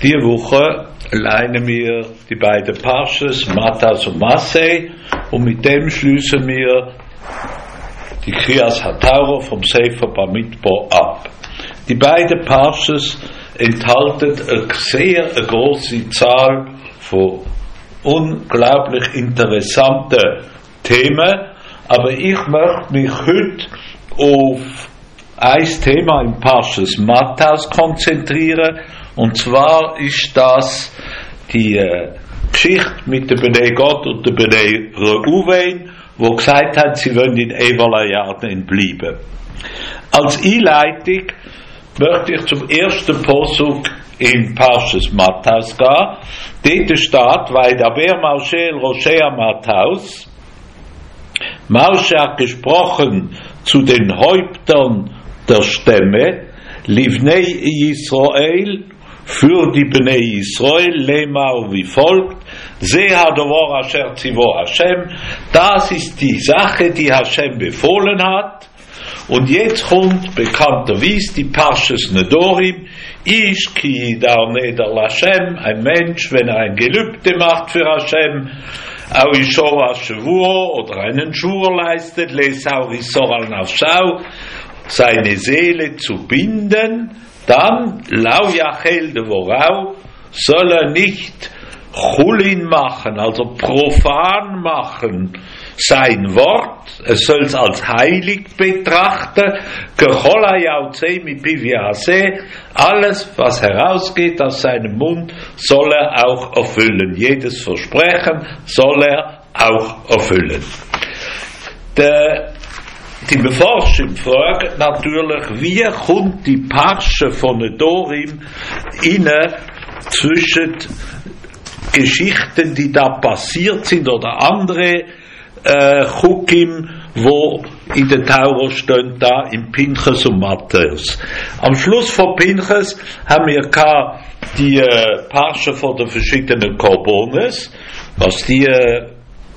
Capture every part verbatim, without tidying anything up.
Diese Woche leinen wir die beiden Parshas, Matthaus und Massei, und mit dem schließen wir die Kriyas HaTorah vom Sefer Bamidbar ab. Die beiden Parshas enthalten eine sehr eine große Zahl von unglaublich interessanten Themen, aber ich möchte mich heute auf ein Thema im Parshas Matthaus konzentrieren, und zwar ist das die äh, Geschichte mit der Bnei Gad und der Bnei Reuven, wo gesagt haben, sie wollen in Evala-Jarden bleiben. Als Einleitung möchte ich zum ersten Posuk in Parshas Matthaus gehen. Dort steht, weil aber Moshe el Roshei Matthaus, Moshe hat gesprochen zu den Häuptern der Stämme, Livnei Yisrael, für die Bnei Yisrael, Lemar wie folgt: Seha dovar asher tzivo Hashem, das ist die Sache, die Hashem befohlen hat. Und jetzt kommt bekannterweise die Parshas Nedorim, Ish ki dar neder Hashem, ein Mensch, wenn er ein Gelübde macht für Hashem, au ishor ha-shavua, oder einen Schwur leistet, lesau isor al nafshau, seine Seele zu binden, dann lau yachel devorau, soll er nicht Chulin machen, also profan machen, sein Wort, er soll es als heilig betrachten, alles, was herausgeht aus seinem Mund, soll er auch erfüllen. Jedes Versprechen soll er auch erfüllen. Der Die Beforschung fragt natürlich, wie kommt die Parsche von Nedorim inne zwischen Geschichten, die da passiert sind, oder andere äh, Chukim, wo in der Torah stehen, da in Pinchas und Matthäus. Am Schluss von Pinchas haben wir die äh, Parsche von den verschiedenen Korbones, was die äh,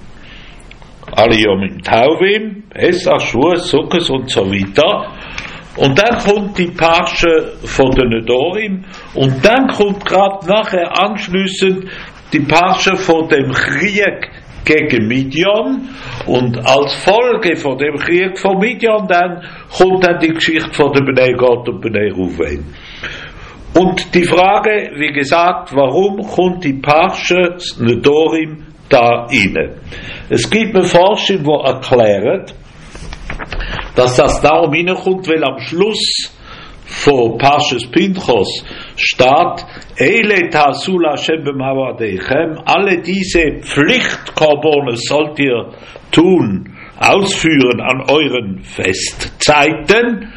alle Yom Tovim, Pesach, Shavuos, Sukkos und so weiter. Und dann kommt die Parsche von den Nedorim, und dann kommt gerade nachher anschließend die Parsche von dem Krieg gegen Midian, und als Folge von dem Krieg von Midian dann kommt dann die Geschichte von der Bnei Gad und Bnei Reuven. Und die Frage, wie gesagt, warum kommt die Parsche Nedorim da rein? Es gibt eine Forschung, die erklärt, dass das darum hineinkommt, weil am Schluss von Parshas Pinchas steht, Eile ta'asu Hashem b'ma'adeichem, alle diese Pflichtkorbonen sollt ihr tun, ausführen an euren Festzeiten,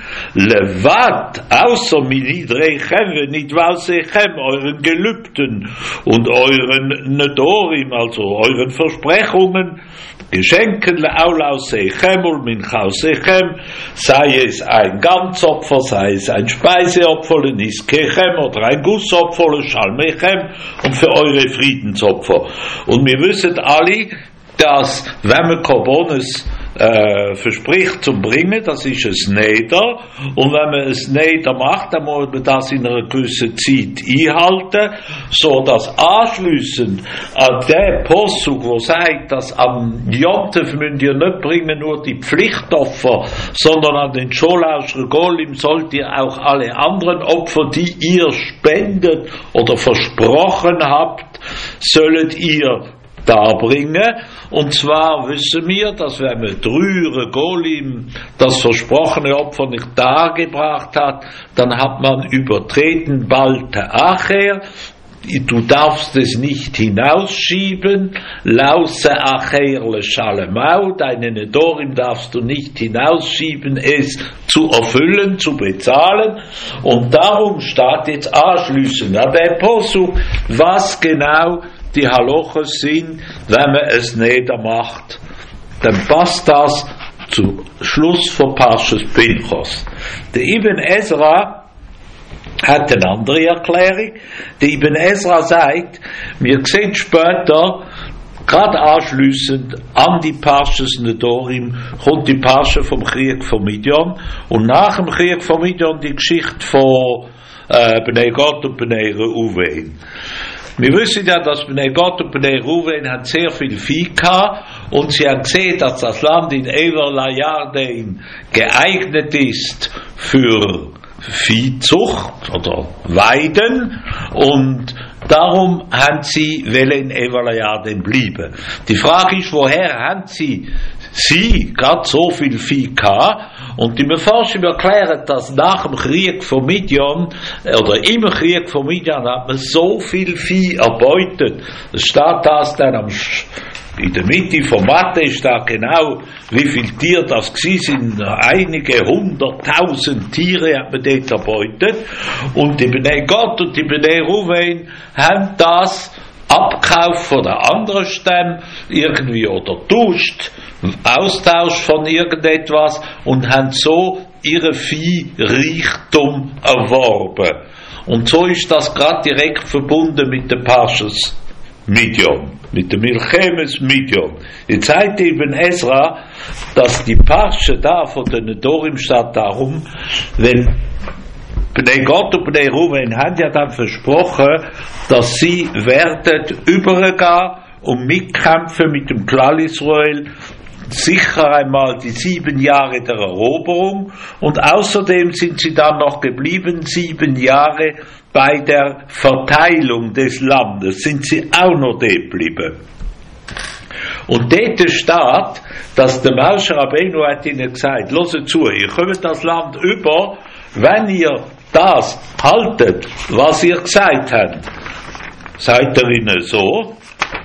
levat, außer minidreichem, nicht wausechem, euren Gelübden und euren Nedorim, also euren Versprechungen, Geschenken le'aulausechem und minchausechem, sei es ein Ganzopfer, sei es ein Speiseopfer, leniskechem, oder ein Gussopfer, le'shalmechem, und für eure Friedensopfer. Und wir wissen alle, dass, wenn man Korbones äh, verspricht zu bringen, das ist es Neder, und wenn man es Neder macht, dann muss man das in einer gewissen Zeit einhalten, so dass anschliessend an der Posuk, wo sagt, dass am Jontef müsst ihr nicht bringen nur die Pflichtopfer, sondern an den Scholaus Regolim sollt ihr auch alle anderen Opfer, die ihr spendet oder versprochen habt, sollt ihr darbringen. Und zwar wissen wir, dass wenn man drei Regolim das versprochene Opfer nicht dargebracht hat, dann hat man übertreten bald der Acher. Du darfst es nicht hinausschieben, lause Acher le Shalemau, deine Nedorim darfst du nicht hinausschieben, es zu erfüllen, zu bezahlen. Und darum steht jetzt anschließend an der Posuk, was genau die Halochos sind, wenn man es niedermacht, dann passt das zum Schluss von Parshas Pinchas. Der Ibn Ezra hat eine andere Erklärung. Der Ibn Ezra sagt, wir sehen später, Gerade anschliessend an die Parshas Nedorim kommt die Parsche vom Krieg von Midian und nach dem Krieg von Midian die Geschichte von äh, Bnei Gad und Bnei Reuven. Wir wissen ja, dass Bnei Gad und Bnei Reuven hat sehr viel Vieh gehabt und sie haben gesehen, dass das Land in Everla Yarden geeignet ist für Viehzucht oder Weiden und darum haben sie in Everla Yarden bleiben. Die Frage ist, woher haben sie sie gerade so viel Vieh gehabt? Und die Mefarshim erklären, dass nach dem Krieg von Midian oder im Krieg von Midian hat man so viel Vieh erbeutet. Es steht das dann am in der Mitte vom Mathe ist da genau, wie viele Tiere das gewesen sind. Einige hunderttausend Tiere hat man dort erbeutet. Und die Bnei Gad und die Bnei Reuven haben das abgekauft von der anderen Stämme irgendwie oder tauscht, Austausch von irgendetwas und haben so ihre Viehreichtum erworben. Und so ist das gerade direkt verbunden mit den Parshas Midian, mit dem Milchemes Midian. Jetzt sagt eben Ezra, dass die Parsche da von den Nedorim steht darum, wenn Bnei Gad und Bnei Reuven haben ja dann versprochen, dass sie werden übergehen und mitkämpfen mit dem Klal Israel, sicher einmal die sieben Jahre der Eroberung und außerdem sind sie dann noch geblieben, sieben Jahre bei der Verteilung des Landes, sind sie auch noch dort geblieben. Und dort steht, dass der Moshe Rabbeinu hat ihnen gesagt, hört zu, ihr kommt das Land über, wenn ihr das haltet, was ihr gesagt habt. Seid ihr ihnen so?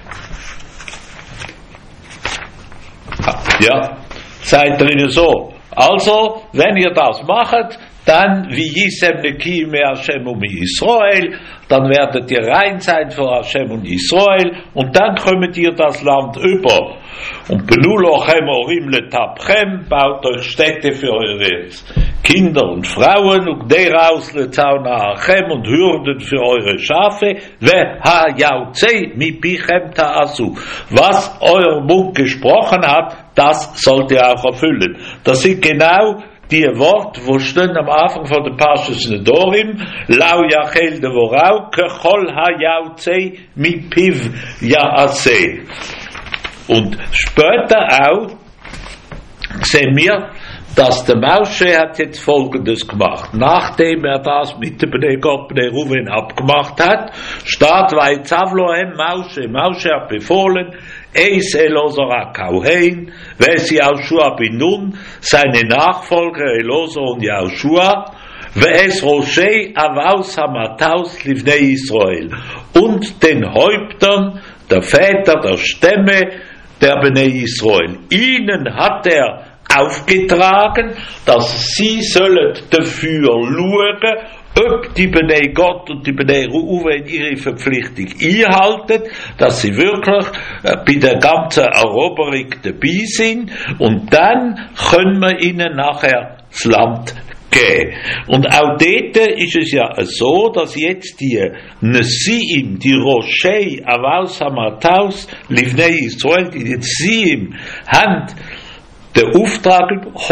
Ja, seid ihr ihnen so. Also, wenn ihr das macht, dann wie Yisem Nekim Hashem und Israel, dann werdet ihr rein sein für Hashem und Israel und dann kommt ihr das Land über. Und Benulochem Orim Letapchem, baut euch Städte für eure Kinder und Frauen und deraus Lezaunachem und Hürden für eure Schafe, ve ha yautze mi pichem ta'asu. Was euer Mund gesprochen hat, das sollt ihr auch erfüllen. Das sind genau die Worte, wo stehen am Anfang von der Parshas Nedorim, lau yachel devorau, kechol ha yautze mi piv yaase. Und später auch sehen wir, dass der Moshe hat jetzt Folgendes gemacht. Nachdem er das mit dem Bnei Gad, Bnei Reuven abgemacht hat, steht, weil Zavlohem Moshe, Moshe hat befohlen, Eis Elozar HaKohen, Ves Yahushua bin Nun, seine Nachfolger Elozar und Yahushua, Ves Roshei Avaus Hamataus Livnei Israel und den Häuptern der Väter der Stämme der Bnei Israel. Ihnen hat er aufgetragen, dass sie sollen dafür schauen, ob die Bnei Gad und die Bnei Reuven ihre Verpflichtung einhalten, dass sie wirklich bei der ganzen Eroberung dabei sind und dann können wir ihnen nachher das Land geben. Und auch dort ist es ja so, dass jetzt die Nesiim, die Roshei Avaus Hamataus Livnei Israel, die Nesiim haben den Auftrag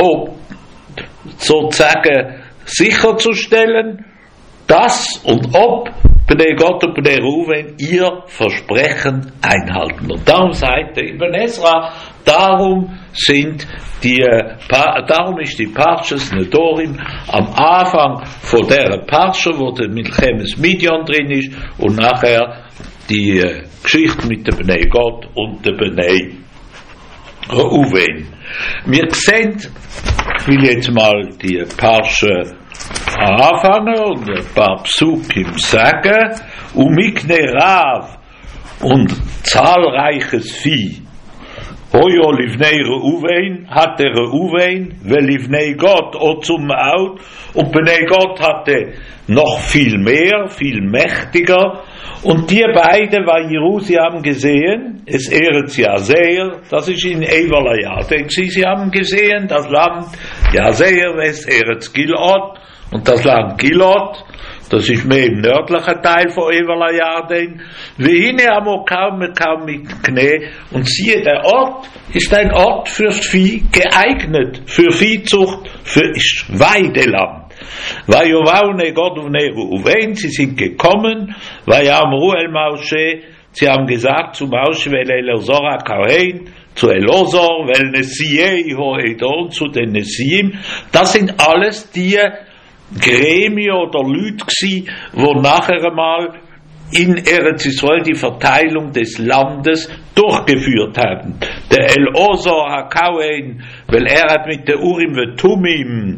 sozusagen sicherzustellen, dass und ob Bnei Gad und Bnei Reuven ihr Versprechen einhalten. Und darum sagt der Ibn Ezra, darum sind die, darum ist die Parshas Nedorim am Anfang von der Parsche, wo der Milchemes Midian drin ist, und nachher die Geschichte mit der Bnei Gad und der Bnei Reuven. Wir sehen, ich will jetzt mal die Parsche anfangen und ein paar Psukim sagen, Umikne Rav und zahlreiches Vieh. Hoyo Livnei Reuven hatte Reuven, weil Livnei Gad auch zum Out, und Bnei Gad hatte noch viel mehr, viel mächtiger. Und die beiden, weil Jerusi haben gesehen, es Eretz Jazer, das ist in Everla Yarden, sie haben gesehen, das Land Jazer, es Eretz Gilad, und das Land Gilad, das ist mehr im nördlichen Teil von Evala Yarden, wie hinein am kaum kaum mit Knie, und siehe, der Ort ist ein Ort fürs Vieh geeignet, für Viehzucht, für Weideland. Vayovaune Gott und Reuven, sie sind gekommen, Vayamru el Moshe, sie haben gesagt zu Moshe, weil Elosor Kohen, zu Elosor, weil Nesiei Hoedon, zu den Nesiim, das sind alles die Gremien oder Leute gsi, wo nachher einmal in Eretz Israel die Verteilung des Landes durchgeführt haben. Der Elosor HaKohen, weil er hat mit der Urim und Tumim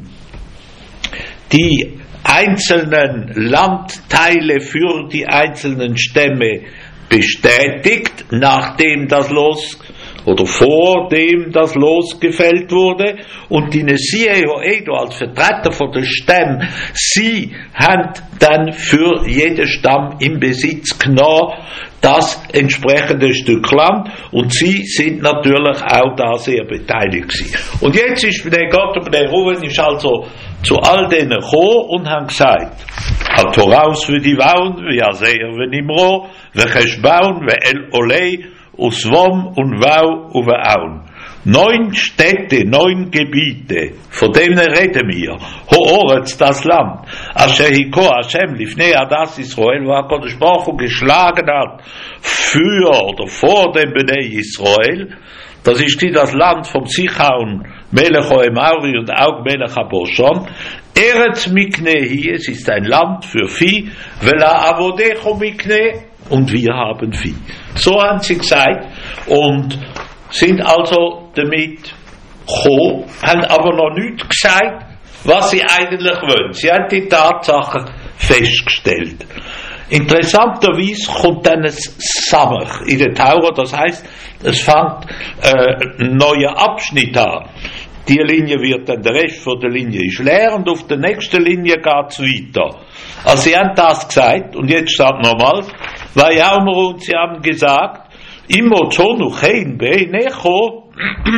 die einzelnen Landteile für die einzelnen Stämme bestätigt, nachdem das Los oder vor dem das Los gefällt wurde, und die Nesiei Hoedo als Vertreter von den Stämmen, sie haben dann für jeden Stamm im Besitz genommen das entsprechende Stück Land, und sie sind natürlich auch da sehr beteiligt gewesen. Und jetzt ist der Gott und der Reuven ist also zu all denen gekommen und haben gesagt, Atoraus für die Wauen, wie Aseir wenn Imro, wie Cheshbaun, wie El Olei, Uswom und Wau und Aun. Neun Städte, neun Gebiete, von denen reden wir. Ho'oretz, das Land. Asher hiko Hashem lifnei adas Israel, wo HaKadosh Baruch Hu geschlagen hat für oder vor dem Bnei Israel. Das ist das Land vom Sichaun, Melech Oemauri und auch Melech Aboshon. Eretz Miknehi, es ist ein Land für Vieh, Vela Avodecho Mikne, und wir haben Vieh. So haben sie gesagt und sind also damit gekommen, haben aber noch nicht gesagt, was sie eigentlich wollen. Sie haben die Tatsachen festgestellt. Interessanterweise kommt dann ein Samach in der Taura, das heißt, es fängt äh, ein neuer Abschnitt an. Die Linie wird dann, der Rest von der Linie ist leer, und auf der nächsten Linie geht es weiter. Also sie haben das gesagt, und jetzt steht nochmal, weil Jaumer und sie haben gesagt, immer Zonu Chein Beinecho,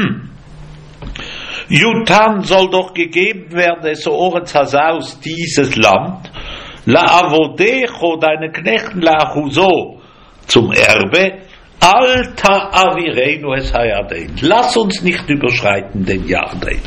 Jutan soll doch gegeben werden, so Oretz Hasaus, dieses Land, La Avodecho, deine Knechten, La Chuso, zum Erbe, Alta Avireinu es Hayarden. Lass uns nicht überschreiten den Yarden.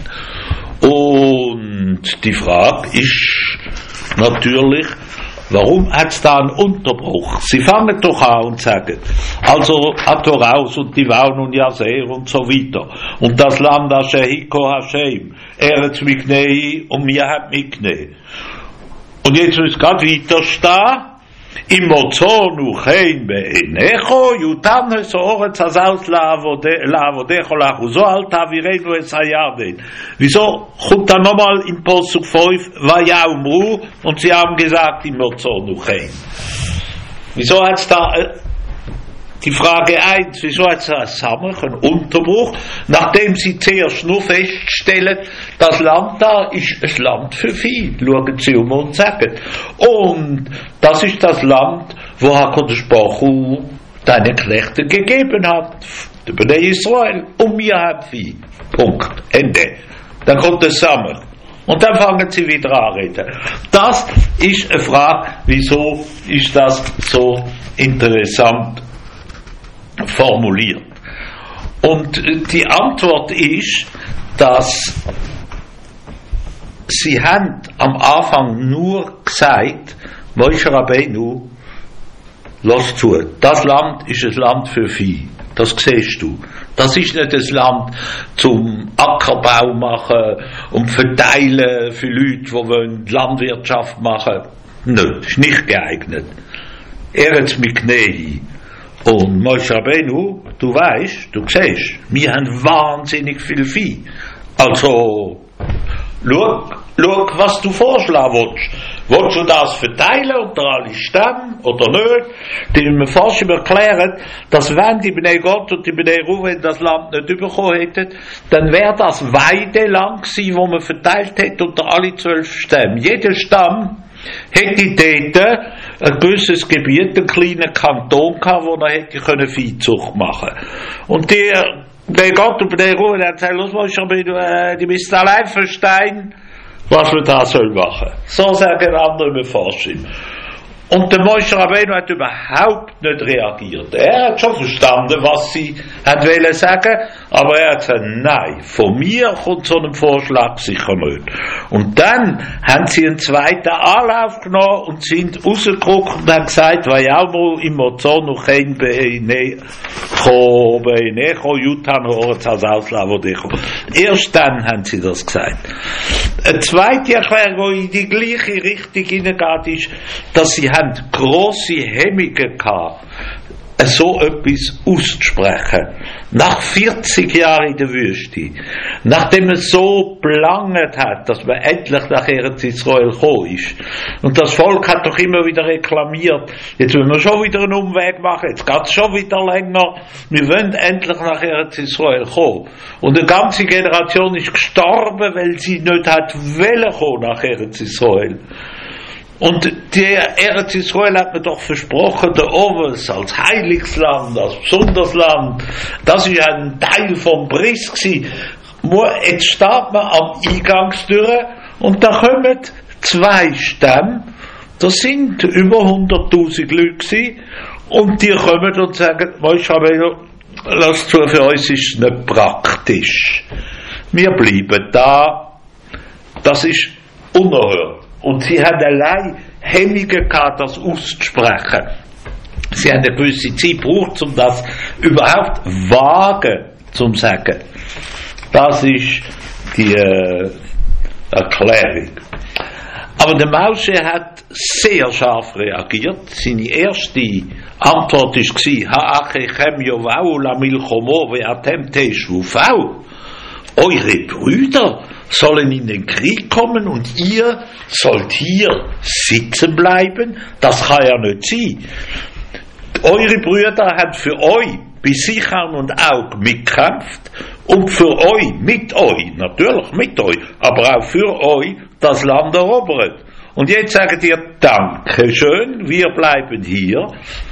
Und die Frage ist natürlich, warum hat es da einen Unterbruch? Sie fangen doch an und sagen, also Atoraus und die Waun und Jaser und so weiter. Und das Land Asher hiko Hashem, Eretz Miknei und mir hat Mikne. Und jetzt muss gerade weiter stehen, im Mozonu Chein Beinecho, Jutan es Oretz Hasaus La'avodecho Lachuzo Alta Avireinu es Hayarden. Wieso kommt dann nochmal im Posuk fünf Vayaumru und sie haben gesagt im Mozonu Chein? Wieso hat es da äh, die Frage eins, wieso hat es da Samach, einen Unterbruch, nachdem sie zuerst nur feststellen, das Land da ist ein Land für Vieh. Schauen Sie um und sagen. Und das ist das Land, wo HaKadosh Baruch Hu deine Knechte gegeben hat. Der Bnei Israel. Und wir haben Vieh. Punkt. Ende. Dann kommt der Samach. Und dann fangen sie wieder an reden. Das ist eine Frage, wieso ist das so interessant formuliert. Und die Antwort ist, dass sie haben am Anfang nur gesagt, Moshe Rabbeinu, lass zu, das Land ist ein Land für Vieh. Das siehst du. Das ist nicht das Land zum Ackerbau machen und verteilen für Leute, die wollen Landwirtschaft machen. Nein, ist nicht geeignet. Eretz Miknei. Und Moshe Rabbeinu, du weißt, du siehst, wir haben wahnsinnig viel Vieh. Also, schau, schau, was du vorschlagen willst. Willst du das verteilen unter alle Stämme oder nicht? Die mir fast erklären, dass wenn die Bnei Gott und die Bnei Reuven das Land nicht bekommen hätten, dann wäre das Weideland gewesen, wo man verteilt hätte unter alle zwölf Stämme. Jeder Stamm hätte dort ein gewisses Gebiet, einen kleinen Kanton gehabt, wo er hätte können Viehzucht machen. Und die, der Gott und der Ruhe, der hat gesagt, los, die müssen allein verstehen, was man da soll machen. So sagen andere Mefarshim. Und der Moshe Rabbeinu hat überhaupt nicht reagiert. Er hat schon verstanden, was sie hat wollen sagen, aber er hat gesagt, nein, von mir kommt so ein Vorschlag sicher nicht. Und dann haben sie einen zweiten Anlauf genommen und sind rausgeguckt und haben gesagt, Vayamru im Mozon noch kein Beinecho, Beinecho, Jutan, Horetz, als Auslawodecho. Erst dann haben sie das gesagt. Eine zweite Erklärung, die in die gleiche Richtung hineingeht, ist, dass sie haben grosse Hemmungen gehabt, so etwas auszusprechen. Nach vierzig Jahren in der Wüste, nachdem es so belangt hat, dass man endlich nach Eretz Israel gekommen ist. Und das Volk hat doch immer wieder reklamiert, jetzt müssen wir schon wieder einen Umweg machen, jetzt geht es schon wieder länger, wir wollen endlich nach Eretz Israel kommen. Und eine ganze Generation ist gestorben, weil sie nicht hat wollen kommen nach Eretz Israel. Und der Eretz Israel hat mir doch versprochen, der Oves als Heiligsland, als besonderes Land, das ist ein Teil vom Bris gewesen. Jetzt steht man am Eingangstür und da kommen zwei Stämme, das sind über hunderttausend Leute gewesen, und die kommen und sagen, Moshe Rabbeinu, lass zu, für uns ist es nicht praktisch. Wir bleiben da, das ist unerhört. Und sie haben allein Hemmungen gehabt, das auszusprechen. Sie haben eine gewisse Zeit gebraucht, um das überhaupt wagen zu sagen. Das ist die äh, Erklärung. Aber der Moshe hat sehr scharf reagiert. Seine erste Antwort war, Ha'achechem yovau la milchomo ve'atem teshu vau. Eure Brüder sollen in den Krieg kommen und ihr sollt hier sitzen bleiben? Das kann ja nicht sein. Eure Brüder haben für euch bei Sichern und Aug mitgekämpft und für euch, mit euch, natürlich mit euch, aber auch für euch das Land erobert. Und jetzt sagt ihr, Dankeschön, wir bleiben hier.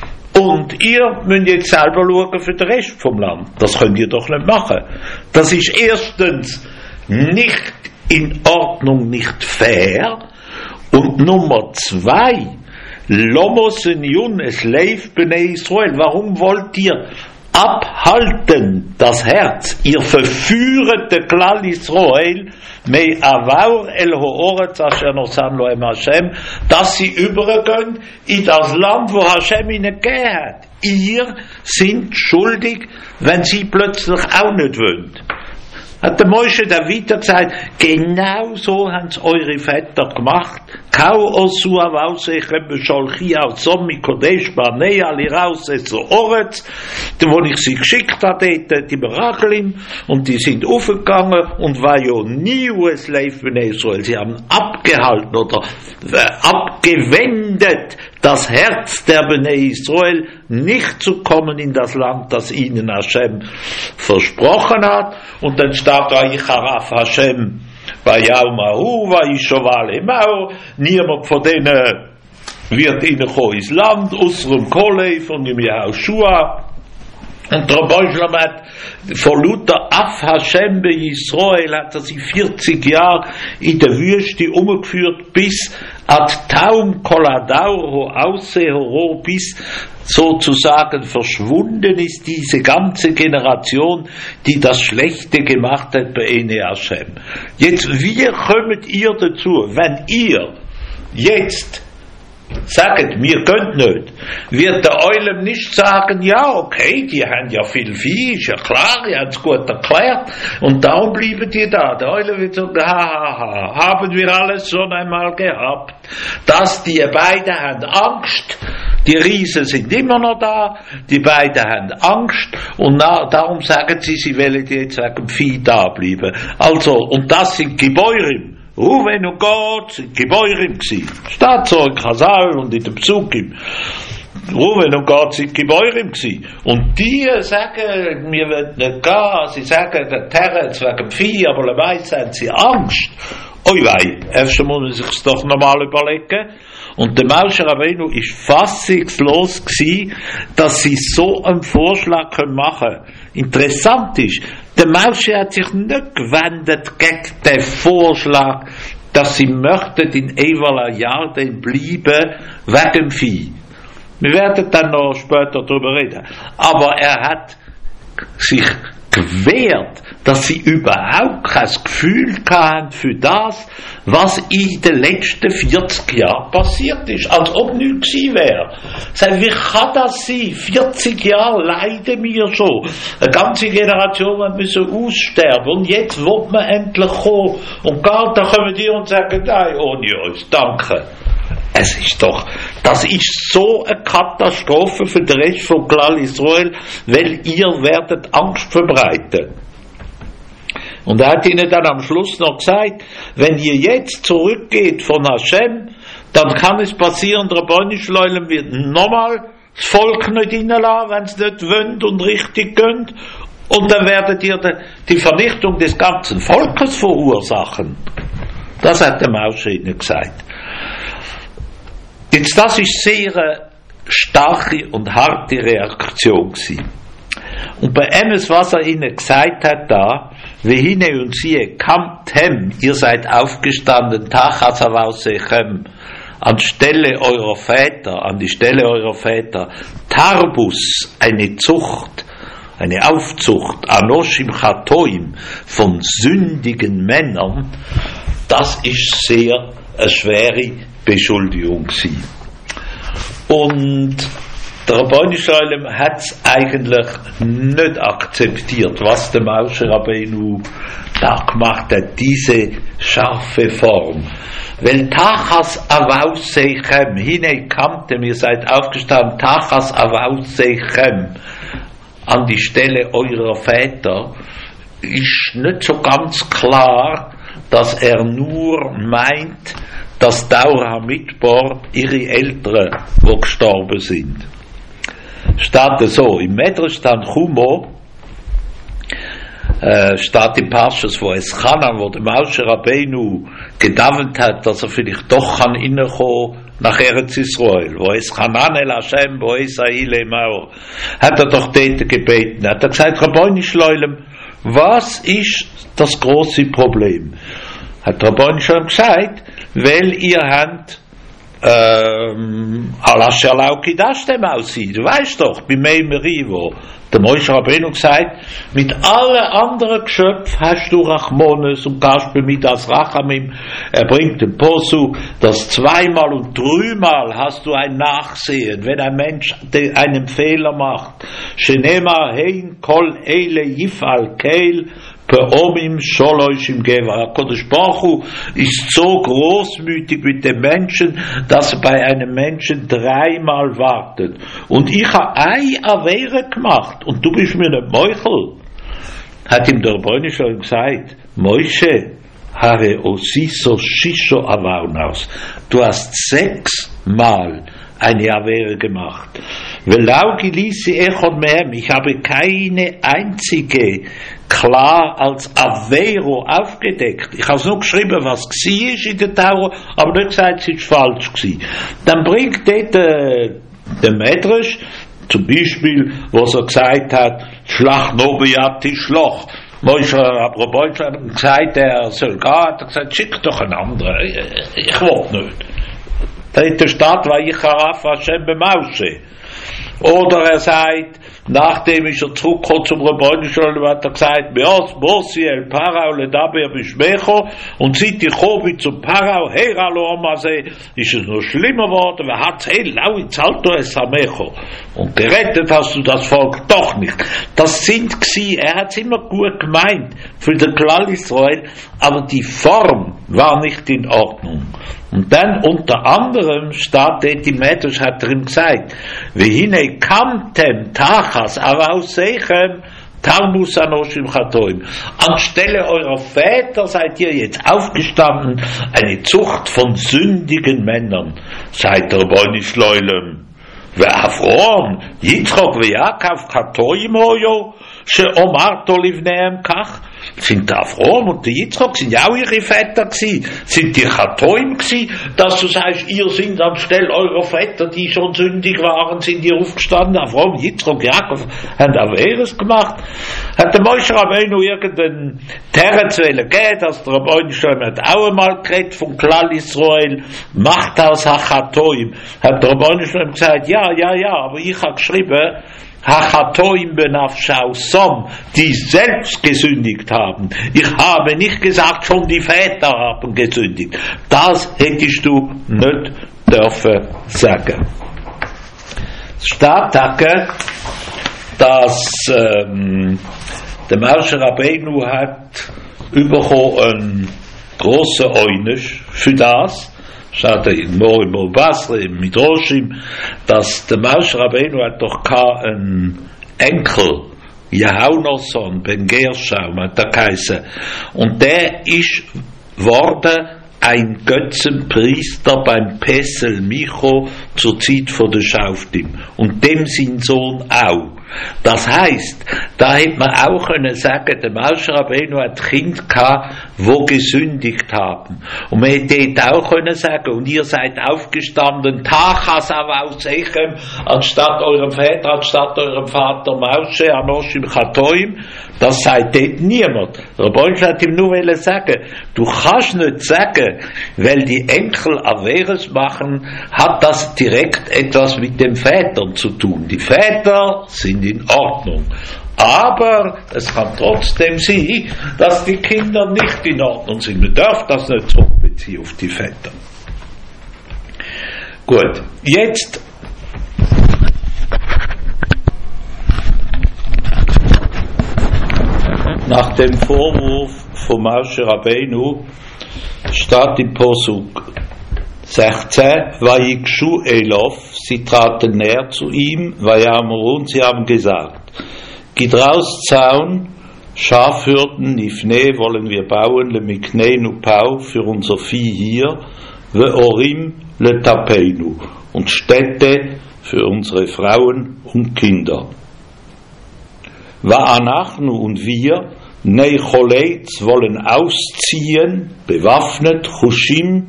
Und ihr müsst jetzt selber schauen für den Rest vom Land. Das könnt ihr doch nicht machen. Das ist erstens nicht in Ordnung, nicht fair. Und Nummer zwei, Lomosen Jun, es leif bnei Israel. Warum wollt ihr abhalten das Herz? Ihr verführet den Klal Israel, mei avaur el hooretz asher nosan lohem Hashem, dass sie übergehen in das Land, wo Hashem ihnen gegeben hat. Ihr sind schuldig, wenn sie plötzlich auch nicht wollen. Hat der Moshe dann weiter gesagt, genau so haben es eure Väter gemacht. Kau osu avausechem bescholchi aus sommi kodesh barnei ali raus es oretz, wo ich sie geschickt hatte, die Meraglim, und die sind aufgegangen und war ja nie es leif bnei Israel. Sie haben abgehalten oder äh, abgewendet das Herz der Bnei Israel, nicht zu kommen in das Land, das ihnen Hashem versprochen hat. Und dann steht da, ich haraf Hashem bei Yaumahu, bei Ishoval Emau, niemand von denen wird ihnen kommen ins Land, außer dem Kolei von dem Yehoshua. Und der Rebbe hat von Luther Af Hashem bei Israel hat er sich vierzig Jahre in der Wüste umgeführt, bis ad Taum Koladaur ho Aussehoro, bis sozusagen verschwunden ist diese ganze Generation, die das Schlechte gemacht hat bei Ene Hashem. Jetzt, wie kommt ihr dazu, wenn ihr jetzt sagt, wir können nicht, wird der Eulem nicht sagen, ja, okay, die haben ja viel Vieh, ist ja klar, die haben es gut erklärt, und darum bleiben die da. Der Eulem wird sagen, ha, ha, ha, haben wir alles schon einmal gehabt. Dass die beiden haben Angst, die Riesen sind immer noch da, die beiden haben Angst, und na, darum sagen sie, sie wollen jetzt wegen Vieh da bleiben. Also, und das sind Gebäurim. Ruven und Gott sind Gebäurim gsi. Steht so in Chazal und in der Psukim. Ruven und Gott sind Gebäurim gsi. Und die sagen, wir wollen nicht gehen, sie sagen, der Terz wegen Vieh, aber dabei haben sie Angst. Oi wei, erst muss man sich doch nochmal überlegen. Und der Moshe Rabbeinu ist fassungslos gsi, dass sie so einen Vorschlag machen können. Interessant ist, der Moshe hat sich nicht gewendet gegen den Vorschlag, dass sie möchten in Evala Jarden bleiben wegen dem Vieh. Wir werden dann noch später darüber reden. Aber er hat sich gewehrt, dass sie überhaupt kein Gefühl hatten für das, was in den letzten vierzig Jahren passiert ist, als ob nichts gewesen wäre. Sagen, wie kann das sein? vierzig Jahre leiden wir schon. Eine ganze Generation müssen aussterben und jetzt wird man endlich kommen. Und gar da kommen die und sagen, nein, ohne uns, danke. Es ist doch, das ist so eine Katastrophe für den Rest von Klal Israel, weil ihr werdet Angst verbreiten. Und er hat ihnen dann am Schluss noch gesagt, wenn ihr jetzt zurückgeht von Hashem, dann kann es passieren, der Rabboni wird nochmal das Volk nicht reinlassen, wenn es nicht wollt und richtig gönnt, und dann werdet ihr die Vernichtung des ganzen Volkes verursachen. Das hat der Moshe ihnen gesagt. Jetzt, das ist sehr eine starke und harte Reaktion gewesen. Und bei eines, was er ihnen gesagt hat da, Vehine und siehe, kamtem, ihr seid aufgestanden, Tachas Avausechem, anstelle eurer Väter, an die Stelle eurer Väter, Tarbus, eine Zucht, eine Aufzucht, Anoshim Chatoim, von sündigen Männern, das ist sehr eine schwere Beschuldigung gewesen. Und der Rabboni Shalom hat es eigentlich nicht akzeptiert, was der Moshe Rabbeinu da gemacht hat, diese scharfe Form. Weil Tachas Avausechem, hine kamtem, ihr seid aufgestanden, Tachas Avausechem, an die Stelle eurer Väter, ist nicht so ganz klar, dass er nur meint, dass Daura Midbar ihre Eltern, die gestorben sind. Steht so, im Medrash Tanchumo äh, steht im Parshas, wo es Chanan, wo der Moshe Rabbeinu gedavent hat, dass er vielleicht doch kann reinkommen nach Eretz Israel, wo es Chanan el Hashem, wo es Aile Maor, hat er doch dort gebeten, hat er gesagt, Rabboni Shloilem, was ist das große Problem? Hat Rabboni schon gesagt, weil ihr habt ähm, Alasher Laukidash dem aussieht. Du weißt doch, bei Meimeri, wo der Moshe Rabbeinu gesagt, mit allen anderen Geschöpfen hast du Rachmones und kannst bei mir das Rachamim. Er bringt den Posu, dass zweimal und dreimal hast du ein Nachsehen, wenn ein Mensch einen Fehler macht. Shenema hein kol eile yifal keil Peomim Sholosh im Gevar. Kodesh Baruch Hu ist so großmütig mit dem Menschen, dass er bei einem Menschen dreimal wartet. Und ich habe eine Avere gemacht und du bist mir nicht Meuchel. Hat ihm der Rabboni schon gesagt, Moshe, Hare Osiso Shisho Avarnaus. Du hast sechsmal eine Avere gemacht. Ich habe keine einzige klar als Avero aufgedeckt. Ich habe es nur geschrieben, was war in der Taura, aber nicht gesagt, es ist falsch gewesen. Dann bringt dort äh, der Medrash, zum Beispiel, wo er gesagt hat, Schlach Nobiat Tischloch. Moshe Rabbeinu hat gesagt, er soll gehen, hat er gesagt, schick doch einen anderen. Ich, ich will nicht. Da in der Stadt war ich Haraf Hashem B'Moshe. Oder er sagt, nachdem ich er zurückkommt zum Rabboni Shalom, hat er gesagt, Beos Bosi el Parau ledaber bishmecho, und sieht ich komme zum Parau, hey Raloamase, ist es noch schlimmer geworden, wer hat's, hey Lau, Zalto es Samecho. Und gerettet hast du das Volk doch nicht. Das sind gsi, er hat's immer gut gemeint, für den Klal Israel, aber die Form war nicht in Ordnung. Und dann unter anderem steht dort im Medrash, hat er ihm gesagt, Vehine kamtem Tachas Avausechem Tarbus Anoshim Chatoim. Anstelle eurer Väter seid ihr jetzt aufgestanden, eine Zucht von sündigen Männern. Seid der Rabboni Shloilem. Ve'Avrom, Yitzchok ve'Yakov Chatoim hoyo, she'omarto livnehem kach. Sind der Avrom und der Yitzchak, sind ja auch ihre Väter gewesen? Sind die Chatoim gewesen, dass du sagst, ihr sind anstelle eurer Väter, die schon sündig waren, sind ihr aufgestanden? Avrom, Yitzchak, Jakob haben Averes gemacht. Hat der Moshe Rabbeinu irgendeinen Terz wollen geben, dass der Rabbeinu schon hat auch einmal geredet von Klal Israel, macht aus Chatoim. Hat der Rabbeinu schon gesagt, ja, ja, ja, aber ich habe geschrieben, Hachatoim benafshau som, die selbst gesündigt haben. Ich habe nicht gesagt, schon die Väter haben gesündigt. Das hättest du nicht dürfen sagen. Es steht da, dass ähm, der Moshe Rabbeinu hat bekommen einen grossen Eunisch für das. Steht in Morim und Basra, im Midrashim, dass der Moshe Rabbeinu hat doch keinen Enkel, Jehaunosson, Ben Gershom, hat er geheißen. Und der ist worden ein Götzenpriester beim Pesel Micho zur Zeit von der Schauftim. Und dem sein Sohn auch. Das heisst, da hätte man auch können sagen, der Moshe Rabbeinu hat Kinder gehabt, die gesündigt haben. Und man hätte auch können sagen, und ihr seid aufgestanden, Tachas aus Echem, anstatt eurem Vater, anstatt eurem Vater Moshe, Anoshim Chatoim, das sagt dort niemand. Der Rabbeinu hat ihm nur sagen, du kannst nicht sagen, weil die Enkel Averes machen, hat das direkt etwas mit den Vätern zu tun. Die Väter sind in Ordnung. Aber es kann trotzdem sein, dass die Kinder nicht in Ordnung sind. Man darf das nicht zurückbeziehen auf die Väter. Gut, jetzt nach dem Vorwurf von Moshe Rabbeinu steht im Posuk sechzehn, Vayigshu Elof, sie traten näher zu ihm, Vayamrun, sie haben gesagt, Gidraus Zaun, Schafhürden, Nifne, wollen wir bauen, Le Mikneinu Pau, für unser Vieh hier, Ve Orim, Le Tapeinu, und Städte für unsere Frauen und Kinder. Va Anachnu, und wir, Neicholeitz, wollen ausziehen, bewaffnet, Chushim,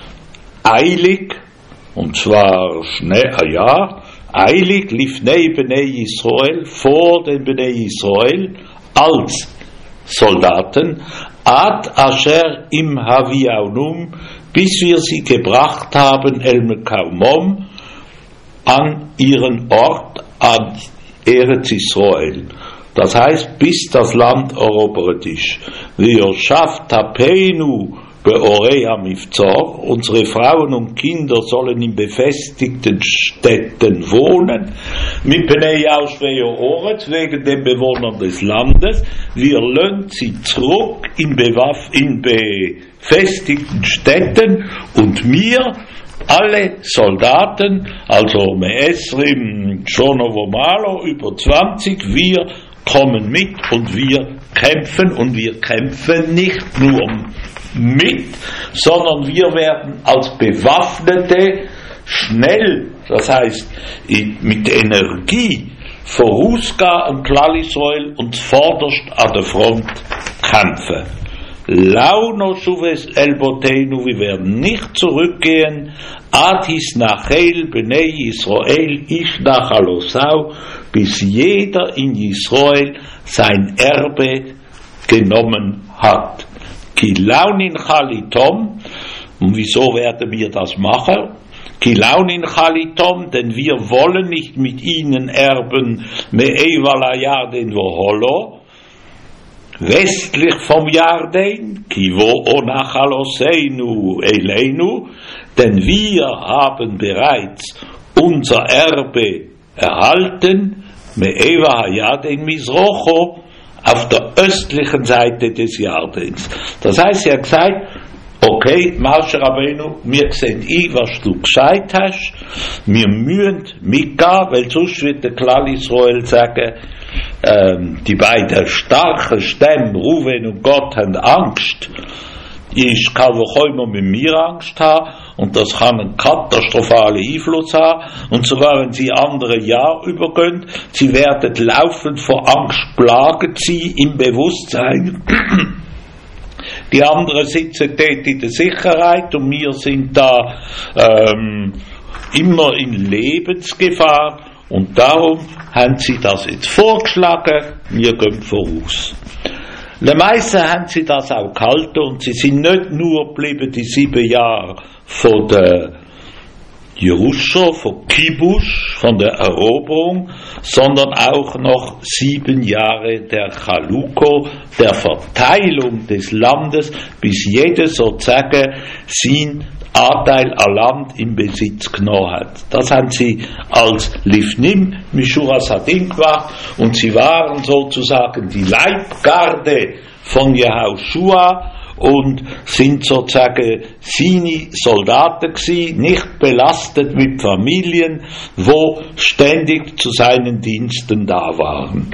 eilig, und zwar schnell, ah ja, eilig, Lifnei Bnei Israel, vor den Bnei Israel, als Soldaten, Ad Asher im Haviaunum, bis wir sie gebracht haben, El Mekaumom, an ihren Ort, an Eretz Israel. Das heißt, bis das Land erobert ist. Wir schafft Tapeinu beorei amifzor, unsere Frauen und Kinder sollen in befestigten Städten wohnen, mit Penei Auschweo Oretz, wegen den Bewohnern des Landes. Wir lassen sie zurück in, bewaff, in befestigten Städten und wir, alle Soldaten, also Meesrim, Shonovomalo, über zwanzig, wir kommen mit und wir kämpfen, und wir kämpfen nicht nur mit, sondern wir werden als Bewaffnete schnell, das heißt mit Energie, vorausgehen an Klal Israel und vorderst an der Front kämpfen. Launo Shuves Elboteinu, wir werden nicht zurückgehen, Adis Nachel Bnei Israel Ish Nachalosau, bis jeder in Israel sein Erbe genommen hat. Kilaunin Chalitom, und wieso werden wir das machen? Kilaunin Chalitom, denn wir wollen nicht mit ihnen erben, Me'evala Yarden Voholo, westlich vom Yarden, Kivo Onachaloseinu Eleinu, denn wir haben bereits unser Erbe erhalten, Me'eva Yarden Mizrocho, auf der östlichen Seite des Jardins. Das heißt, er hat gesagt, okay, Moshe Rabbeinu, wir sehen ein, was du gesagt hast, wir müssen mitgehen, weil sonst wird der Klal Israel sagen, ähm, die beiden starken Stämme, Ruven und Gott, haben Angst, ist, kann auch immer mit mir Angst haben und das kann einen katastrophalen Einfluss haben und sogar wenn sie andere Jahre übergehen, sie werden laufend vor Angst plagt sein im Bewusstsein. Die anderen sitzen dort in der Sicherheit und wir sind da ähm, immer in Lebensgefahr und darum haben sie das jetzt vorgeschlagen, wir gehen voraus. Die meisten haben sie das auch gehalten und sie sind nicht nur geblieben die sieben Jahre von der Jeruscha, von Kibusch, von der Eroberung, sondern auch noch sieben Jahre der Chaluko, der Verteilung des Landes, bis jeder sozusagen sein Anteil an Land im Besitz genommen hat. Das haben sie als Lifnim Mishura Sadin gemacht und sie waren sozusagen die Leibgarde von Jehoshua und sind sozusagen seine Soldaten gewesen, nicht belastet mit Familien, wo ständig zu seinen Diensten da waren.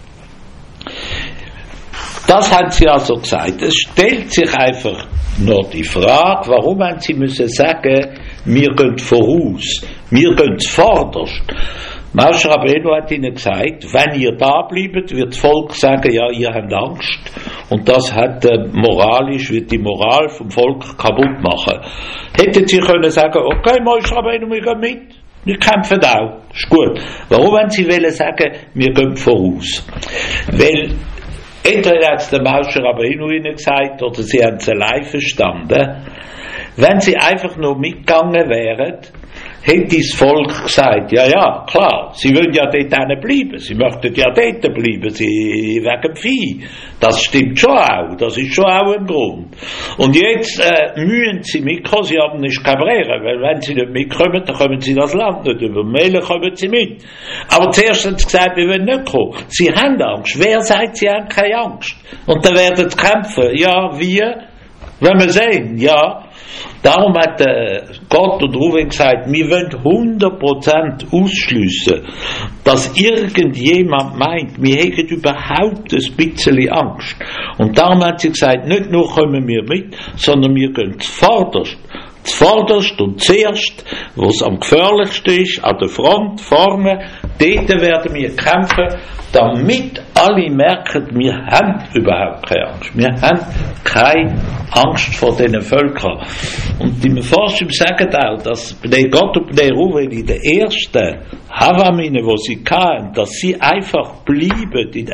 Das haben sie also gesagt. Es stellt sich einfach nur die Frage, warum haben sie müssen sagen, wir gehen voraus, wir gehen zuvorderst. Moshe Rabbeinu hat ihnen gesagt, wenn ihr da bleibt, wird das Volk sagen, ja, ihr habt Angst. Und das hat äh, moralisch, wird die Moral vom Volk kaputt machen. Hätten sie können sagen, okay, Moshe Rabbeinu, wir gehen mit, wir kämpfen auch, ist gut. Warum haben sie wollen sagen, wir gehen voraus? Weil entweder hat es der Moshe Rabbeinu ihnen gesagt, oder sie haben es allein verstanden. Wenn sie einfach nur mitgegangen wären, hätte das Volk gesagt, ja, ja, klar, sie wollen ja dort bleiben, sie möchten ja dort bleiben, sie wegen dem Vieh. Das stimmt schon auch, das ist schon auch ein Grund. Und jetzt äh, müssen sie mitkommen, sie haben nicht keine Brehre, weil wenn sie nicht mitkommen, dann kommen sie das Land nicht über. Mehlen kommen sie mit. Aber zuerst haben sie gesagt, wir wollen nicht kommen. Sie haben Angst. Wer sagt, sie haben keine Angst? Und dann werden sie kämpfen. Ja, wir, wenn wir sehen, ja. Darum hat äh, Gott und Ruven gesagt, wir wollen hundert Prozent ausschliessen, dass irgendjemand meint, wir hätten überhaupt ein bisschen Angst. Und darum hat sie gesagt, nicht nur kommen wir mit, sondern wir gehen zuvorderst. Zuvorderst und zuerst, wo es am gefährlichsten ist, an der Front, vorne, dort werden wir kämpfen, damit alle merken, wir haben überhaupt keine Angst. Wir haben keine Angst vor diesen Völkern. Und die Forschung sagen auch, dass Bnei Gott und Bnei Ruven in den ersten Havamine, wo sie kamen, dass sie einfach bleiben in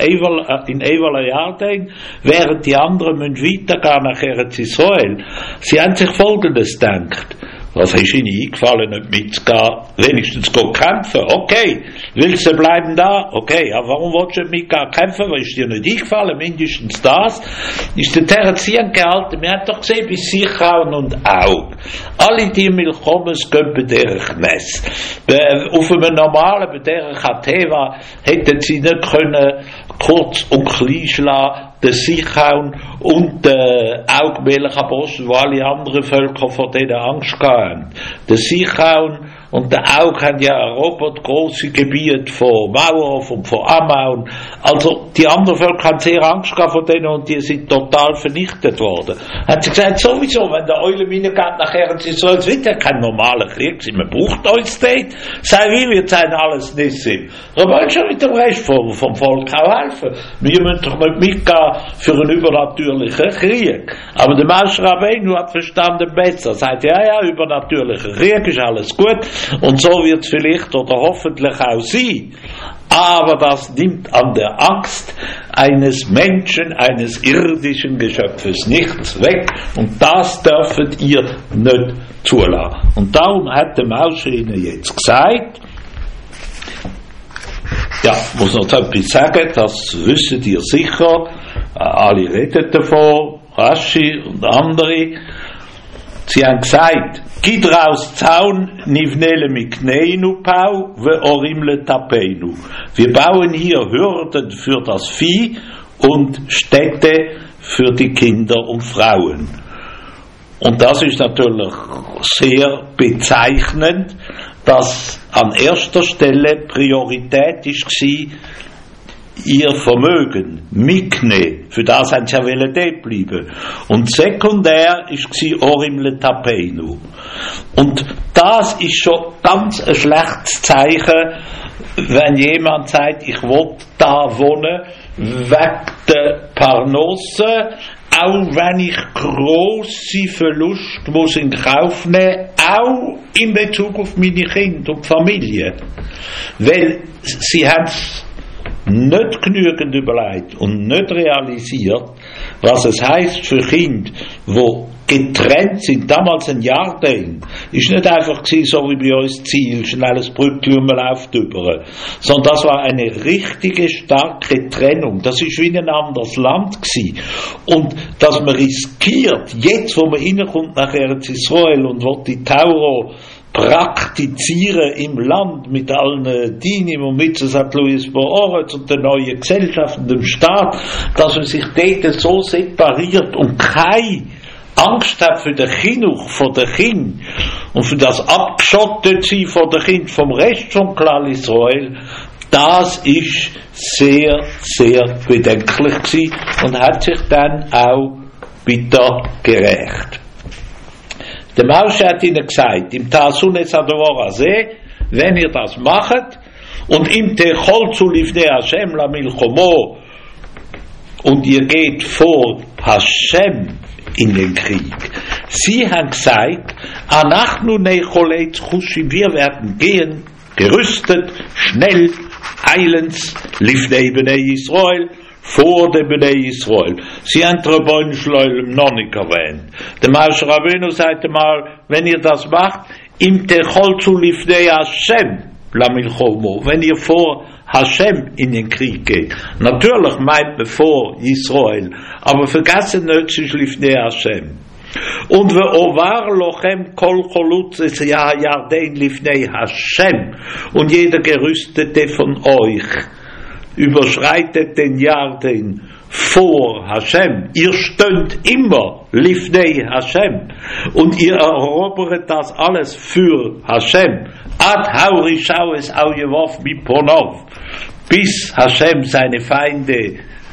Evala Yarden, während die anderen müssen weitergehen nach Eretz Israel. Sie haben sich Folgendes gedacht. Was ist ihnen eingefallen, nicht mitzugehen, wenigstens gehen kämpfen? Okay. Willst du bleiben da? Okay. Aber warum willst du nicht mitgehen kämpfen? Was ist dir nicht eingefallen? Mindestens das. Ist der Terrazieren gehalten? Wir haben doch gesehen, bis Sichaun und Aug. Alle die Milchommes gehen bei der Knes. Auf einem normalen, bei der Chateva, hätten sie nicht können, kurz und klein schlagen, der Sichaun und der Aug Melech-Abossen, wo alle anderen Völker vor denen Angst hatten. Der Sichaun und der Aug haben ja erobert große Gebiete von Mauer und von Amaun. Also die anderen Völker haben sehr Angst gehabt vor denen und die sind total vernichtet worden. Hat sie gesagt, sowieso, wenn der Eulemine geht nachher, soll es wieder kein normaler Krieg sein. Man braucht uns nicht. Sei wie, wir sein alles nicht sind. Wir wollen schon mit dem Rest vom, vom Volk auch helfen. Wir müssen doch nicht mitgehen für einen übernatürlichen Krieg. Aber der Moshe Rabbeinu hat verstanden besser. Er sagt, ja, ja, übernatürlicher Krieg ist alles gut. Und so wird es vielleicht oder hoffentlich auch sein. Aber das nimmt an der Angst eines Menschen, eines irdischen Geschöpfes nichts weg. Und das dürft ihr nicht zulassen. Und darum hat der Moshe ihnen jetzt gesagt, ja, muss noch etwas sagen, das wisst ihr sicher, alle reden davon, Rashi und andere. Sie haben gesagt, Gidraus Zaun nivnele mikneinu pau ve orimle tapeinu. Wir bauen hier Hürden für das Vieh und Städte für die Kinder und Frauen. Und das ist natürlich sehr bezeichnend, dass an erster Stelle Priorität war, ihr Vermögen mitnehmen. Für das haben sie ja wollen dort bleiben. Und sekundär war Orim Letapenu. Und das ist schon ganz ein schlechtes Zeichen, wenn jemand sagt, ich will da wohnen, wegen der Parnasse, auch wenn ich grosse Verluste muss in Kauf nehmen, auch in Bezug auf meine Kinder und Familie. Weil sie haben es nicht genügend überlegt und nicht realisiert, was es heisst für Kinder, die getrennt sind. Damals ein Jardin ist nicht einfach gewesen, so wie bei uns Ziel, schnell ein Brückchen und man läuft über, sondern das war eine richtige, starke Trennung. Das ist wie ein anderes Land gewesen. Und dass man riskiert, jetzt wo man reinkommt nach Eretz-Israel und wo die Tauro praktizieren im Land mit allen Dinim und mit Sankt Louis Boorez und der neuen Gesellschaft und dem Staat, dass man sich dort so separiert und keine Angst hat für den Chinuch von den Kind und für das Abgeschottetsein von den Kind vom Rest von Klal Israel, das ist sehr, sehr bedenklich gewesen und hat sich dann auch bitter gerecht. Der Moshe hat ihnen gesagt, im Tasunes Adovara See, wenn ihr das macht, und im Techol zu Livnei Hashem la Milchomo, und ihr geht vor Hashem in den Krieg. Sie haben gesagt, Anachnu necholei Chushim, wir werden gehen, gerüstet, schnell, eilends, Livnei Bnei Israel, vor dem Bnei Israel. Sie haben die Rabbeinu Shloim noch nicht erwähnt. Der Moshe Rabbeinu sagte mal, wenn ihr das macht, im Techol zu Livnei Hashem la Milchomo, wenn ihr vor Hashem in den Krieg geht. Natürlich meint man vor Israel, aber vergessen nicht, es ist Livnei Hashem. Und we ovar lochem kol cholutz es ja Yarden Livnei Hashem, und jeder Gerüstete von euch überschreitet den Yarden vor Hashem. Ihr stönt immer Livnei Hashem und ihr erobert das alles für Hashem. Ad hauri schau es au jewof mi ponov, bis Hashem seine Feinde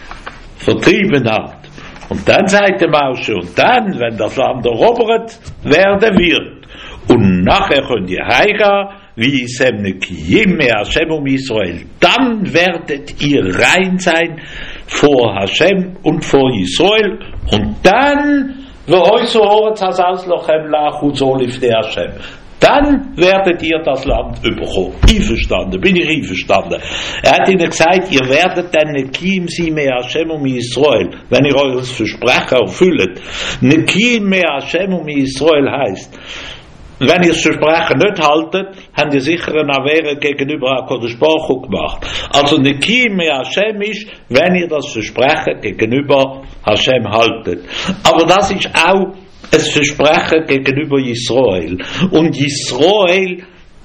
vertrieben hat. Und dann sagt der Moshe, und dann, wenn das Land erobert werden wird, und nachher könnt ihr heiraten, wie Isem Nekiyim me Hashem um Israel, dann werdet ihr rein sein vor Hashem und vor Israel, und dann, wo euch so horet has auslochem lach und so Livnei Hashem, dann werdet ihr das Land überkommen. Einverstanden, bin ich einverstanden. Er hat ihnen gesagt, ihr werdet dann Nekim sein me Hashem um Israel, wenn ihr euch das Versprechen erfüllt. Nekim me Hashem um Israel heißt, wenn ihr das Versprechen nicht haltet, habt ihr sicher eine Avere gegenüber HaKadosh Baruch Hu gemacht. Also Nekim me Hashem ist, wenn ihr das Versprechen gegenüber Hashem haltet. Aber das ist auch ein Versprechen gegenüber Israel. Und Israel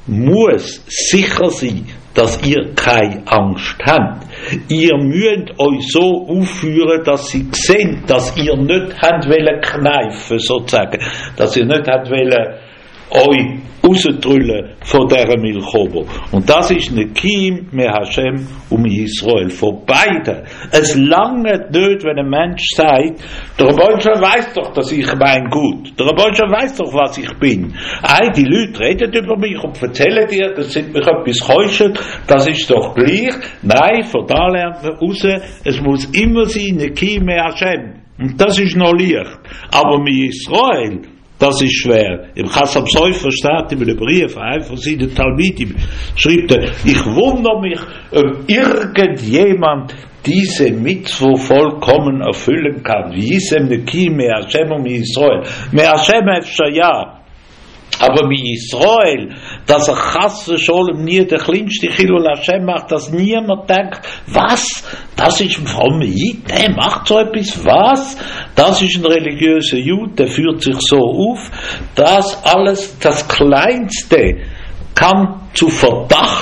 muss sicher sein, dass ihr keine Angst habt. Ihr müsst euch so aufführen, dass sie sehen, dass ihr nicht habt wollen kneifen, sozusagen. Dass ihr nicht habt wollen euch rausdrüllen von dieser Milchobo. Und das ist Nekim me Hashem um Israel. Von beiden. Es langt nicht, wenn ein Mensch sagt, der Rebbeinu weiss doch, dass ich mein Gut. Der Rebbeinu weiss doch, was ich bin. Ei, die Leute reden über mich und erzählen dir, das sind mich etwas keuschen, das ist doch gleich. Nein, von da lernt man raus, es muss immer sein, Nekim me Hashem. Und das ist noch leicht. Aber mit Israel, das ist schwer. Im Chassam Sofer steht in einem Brief, einer von seinen Talmidim, schreibt er, ich wundere mich, ob irgendjemand diese Mitzvah vollkommen erfüllen kann. Wie ist es Nekim me Hashem um Israel? Me Hashem efshar ja. Aber mit Israel, dass er Chasse Scholem nie der kleinste Chilul Hashem macht, dass niemand denkt, was? Das ist ein frommer Jid, der macht so etwas, was? Das ist ein religiöser Jude, der führt sich so auf, dass alles, das Kleinste kann zu Verdacht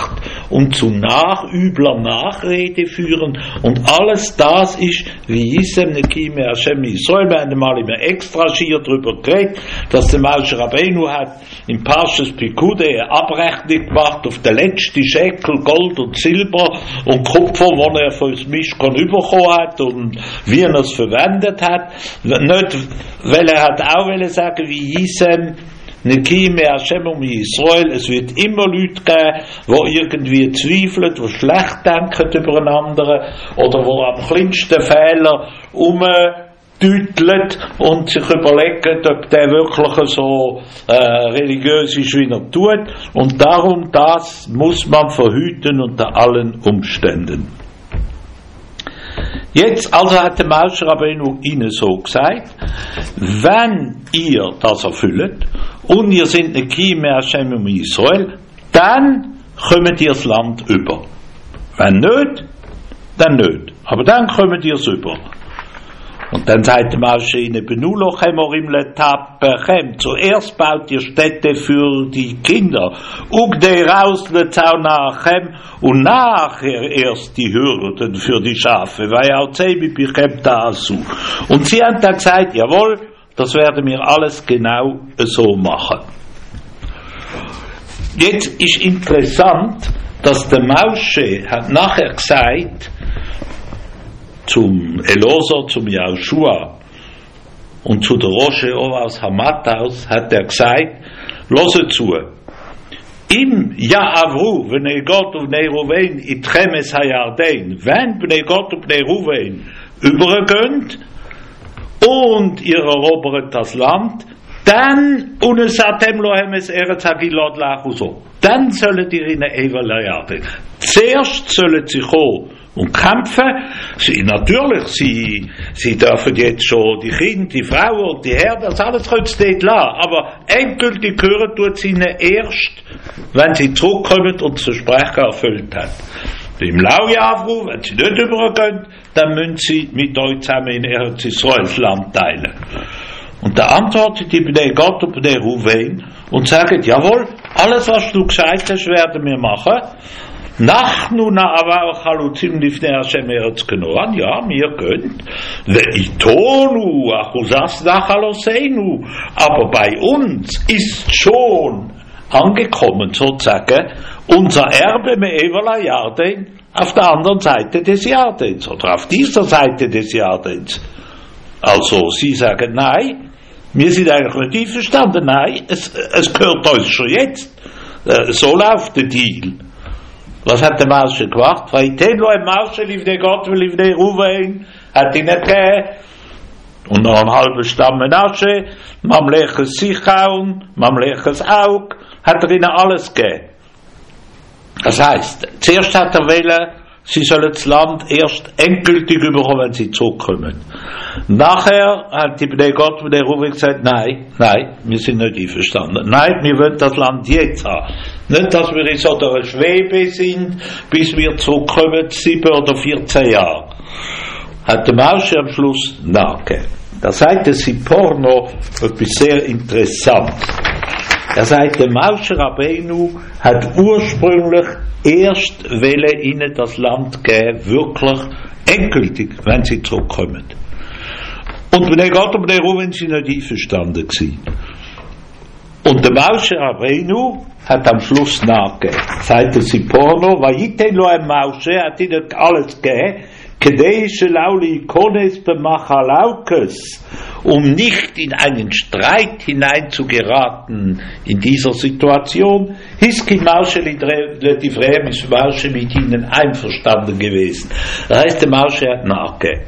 und zu nachübler Nachrede führen. Und alles das ist, wie Yisem Nekime Hashem Yisrael. Wir haben mal immer extra schier darüber geredet, dass der Moshe Rabbeinu hat im Parshas Pikude eine Abrechnung gemacht auf den letzten Schekel Gold und Silber und Kupfer, wo er von das Mischkon bekommen hat und wie er es verwendet hat. Nicht, weil er hat auch wollen sagen, wie Yisem Nekime Hashem um Israel, es wird immer Leute geben, die irgendwie zweifeln, die schlecht denken über einen anderen oder die am kleinsten Fehler umdeutelt und sich überlegen, ob der wirklich so äh, religiös ist, wie er tut. Und darum, das muss man verhüten unter allen Umständen. Jetzt also hat der Moshe Rabbeinu ihnen so gesagt, wenn ihr das erfüllt und ihr seid Nekime Hashem um Israel, dann kommt ihr das Land über. Wenn nicht, dann nicht. Aber dann kommt ihr es über. Und dann sagt der Moshe ihnen, Benuloch Emorim letapechem, zuerst baut ihr Städte für die Kinder, ugdei raus lezaunachem, und nachher erst die Hürden für die Schafe, weil auch zebi bichem tasu. Und sie haben dann gesagt, jawohl, das werden wir alles genau so machen. Jetzt ist interessant, dass der Moshe hat nachher gesagt, zum Elosor, zum Yahushua und zu der Roche aus Hamathus hat er gesagt, hört zu, im Ya'avru, wenn Gott und Neruven, itchem es hayarden, wenn Bnei Gott und Neruven übergehen und ihr erobert das Land, dann, und es atem lohem es eretz hagilad lachuso, dann sollen ihr in Evel Yarden. Zuerst sollen sie kommen und kämpfen. Sie, natürlich, sie, sie dürfen jetzt schon die Kinder, die Frauen und die Herren, das alles können sie dort lassen. Aber endgültig hören tut sie ihnen erst, wenn sie zurückkommen und das Versprechen erfüllt haben. Im Laujavru, wenn sie nicht übergehen, dann müssen sie mit euch zusammen in Eretz Israels Land teilen. Und da antwortet die Bnei Gott und Bnei Ruven und sagt, jawohl, alles was du gesagt hast, werden wir machen. Nachnu na'avar chalutzim lifnei Hashem eretz Kanaan, ja, wir können. Ve'itonu achuzas nachaloseinu, aber bei uns ist schon angekommen, sozusagen, unser Erbe me'evel Yarden auf der anderen Seite des Jardens oder auf dieser Seite des Jardens. Also, sie sagen, nein, wir sind eigentlich nicht einverstanden, nein, es, es gehört uns schon jetzt. So läuft der Deal. Was hat der Moshe gemacht? Vaitenu em Moshe livnei Gott und livnei Ruven, hat ihn nicht gegeben. Und noch ein halber Stamm Menashe, Mamleches Sichaun, Mamleches Aug, hat er ihnen alles gegeben. Das heisst, zuerst hat er wollen, sie sollen das Land erst endgültig überkommen, wenn sie zurückkommen. Nachher hat die Bnei Gott und der Ruven gesagt, nein, nein, wir sind nicht einverstanden. Nein, wir wollen das Land jetzt haben. Nicht, dass wir in so einer Schwebe sind, bis wir zurückkommen, sieben oder vierzehn Jahre. Hat der Moshe am Schluss nachgegeben. Da sagt der Sippor noch etwas sehr Interessantes. Er sagt, der Moshe Rabbeinu hat ursprünglich erst wollen ihnen das Land geben, wirklich endgültig, wenn sie zurückkommen. Und Bnei Gott und Bnei Ruven sind nicht einverstanden gewesen. Und der Moshe Rabbeinu hat am Schluss nachgegeben. Sagt der Siporno, Vayiten lo em Moshe, hat ihnen alles gegeben, Kedei shelauli ikones bemachalaukes, um nicht in einen Streit hineinzugeraten in dieser Situation, Hiski Moshe Livrem ist Moshe mit ihnen einverstanden gewesen. Das heißt, der Moshe hat nachgegeben.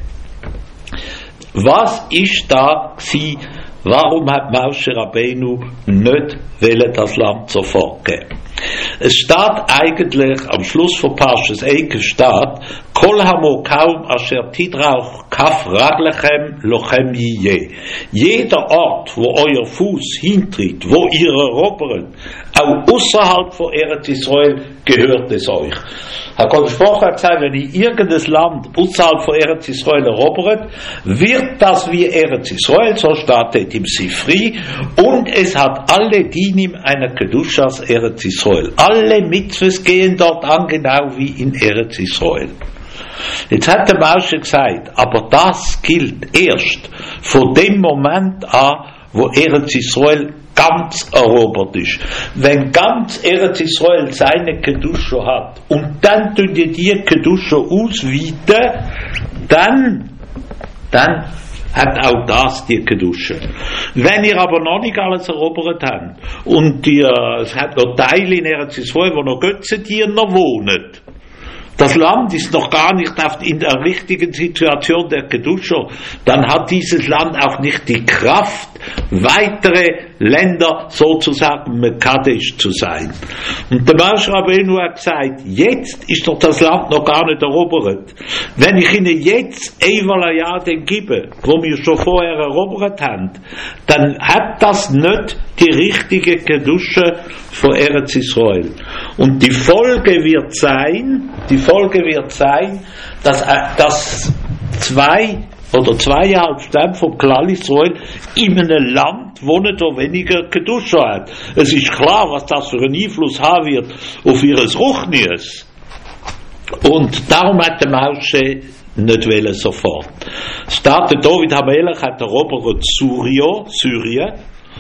Was ist da sie? Warum hat Moshe Rabbeinu nicht wollen das Land sofort geben? Es steht eigentlich am Schluss von Parshas Eikev steht, Kol hamo kaum asher tidrauch kaf raglechem lochem yiyeh. Jeder Ort, wo euer Fuß hintritt, wo ihr erobert, auch außerhalb von Eretz Israel gehört es euch. Herr Kodesh-Baruch hat gesagt, wenn ihr irgendein Land außerhalb von Eretz Israel erobert, wird das wie Eretz Israel, so steht im Sifri, und es hat alle Dinim einer Kedushas Eretz Israel. Alle Mitzvahs gehen dort an, genau wie in Eretz Israel. Jetzt hat der Moshe gesagt, aber das gilt erst von dem Moment an, wo Eretz Israel ganz erobert ist. Wenn ganz Eretz Israel seine Kedusha hat und dann tun die die Kedusha ausweiten, dann, dann hat auch das die Kedusha. Wenn ihr aber noch nicht alles erobert habt und ihr, es hat noch Teile in Eretz Israel, wo noch Götzendiener wohnen, das Land ist noch gar nicht in der richtigen Situation der Kedusha, dann hat dieses Land auch nicht die Kraft, weitere Länder sozusagen Mekadesh zu sein. Und der Moshe Rabbeinu hat gesagt, jetzt ist doch das Land noch gar nicht erobert. Wenn ich ihnen jetzt Eivalayade gebe, wo wir schon vorher erobert haben, dann hat das nicht die richtige Kedusha von Eretz Israel. Und die Folge wird sein, die Folge wird sein, dass, dass zwei oder zweieinhalb Stämme vom Klal Israel in einem Land wohnen, wo weniger Kedusha hat. Es ist klar, was das für einen Einfluss haben wird auf ihres Ruchnies. Und darum hat der Moshe nicht wollen sofort. Statt der David HaMelech hat erobert Syrien, Syrien,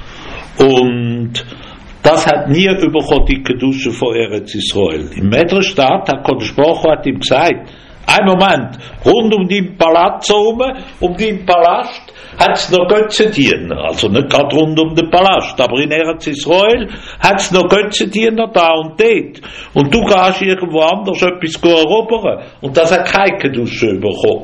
und das hat nie überkommen die Kedusha von Eretz Israel. Im Medrash steht, hat Kodesh Baruch Hu hat ihm gesagt, ein Moment, rund um den Palast herum, um den Palast, hat es noch Götzendiener, also nicht gerade rund um den Palast, aber in Eretz Israel hat es noch Götzendiener da und dort. Und du gehst irgendwo anders etwas erobern. Und das hat keine Kedusha bekommen.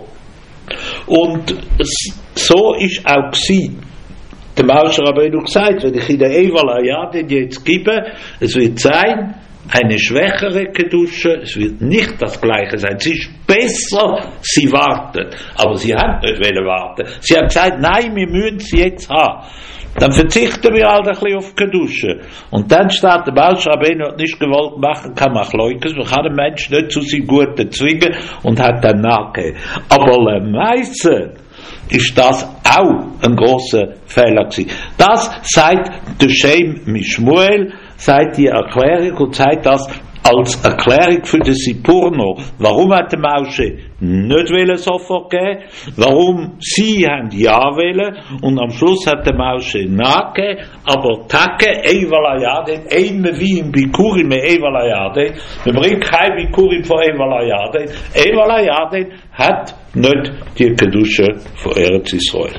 Und so ist auch gewesen. Der Moshe Rabbeinu gesagt, wenn ich in der Eivalayade jetzt gebe, es wird sein, eine schwächere Kedusha, es wird nicht das Gleiche sein. Es ist besser, sie warten. Aber sie haben nicht wollen warten. Sie haben gesagt, nein, wir müssen es jetzt haben. Dann verzichten wir halt ein bisschen auf Kedusha. Und dann steht der Moshe Rabbeinu hat nicht gewollt machen, kann man leugnen. Man kann den Menschen nicht zu seinem Guten zwingen und hat dann nachgegeben. Aber der Meise ist das auch ein grosser Fehler gewesen. Das sagt der Shem Mishmuel, sagt die Erklärung und sagt das als Erklärung für den Sipurno. Warum hat der Moshe nicht wollen sofort geben? Warum sie haben ja wollen und am Schluss hat der Moshe nachgegeben, aber Tage Eivalayade, einmal wie im Bikurim Eivalayade, man bringt kein Bikurim von Eivalayade. Eivalayade hat nicht die Kedusha von Eretz Israel.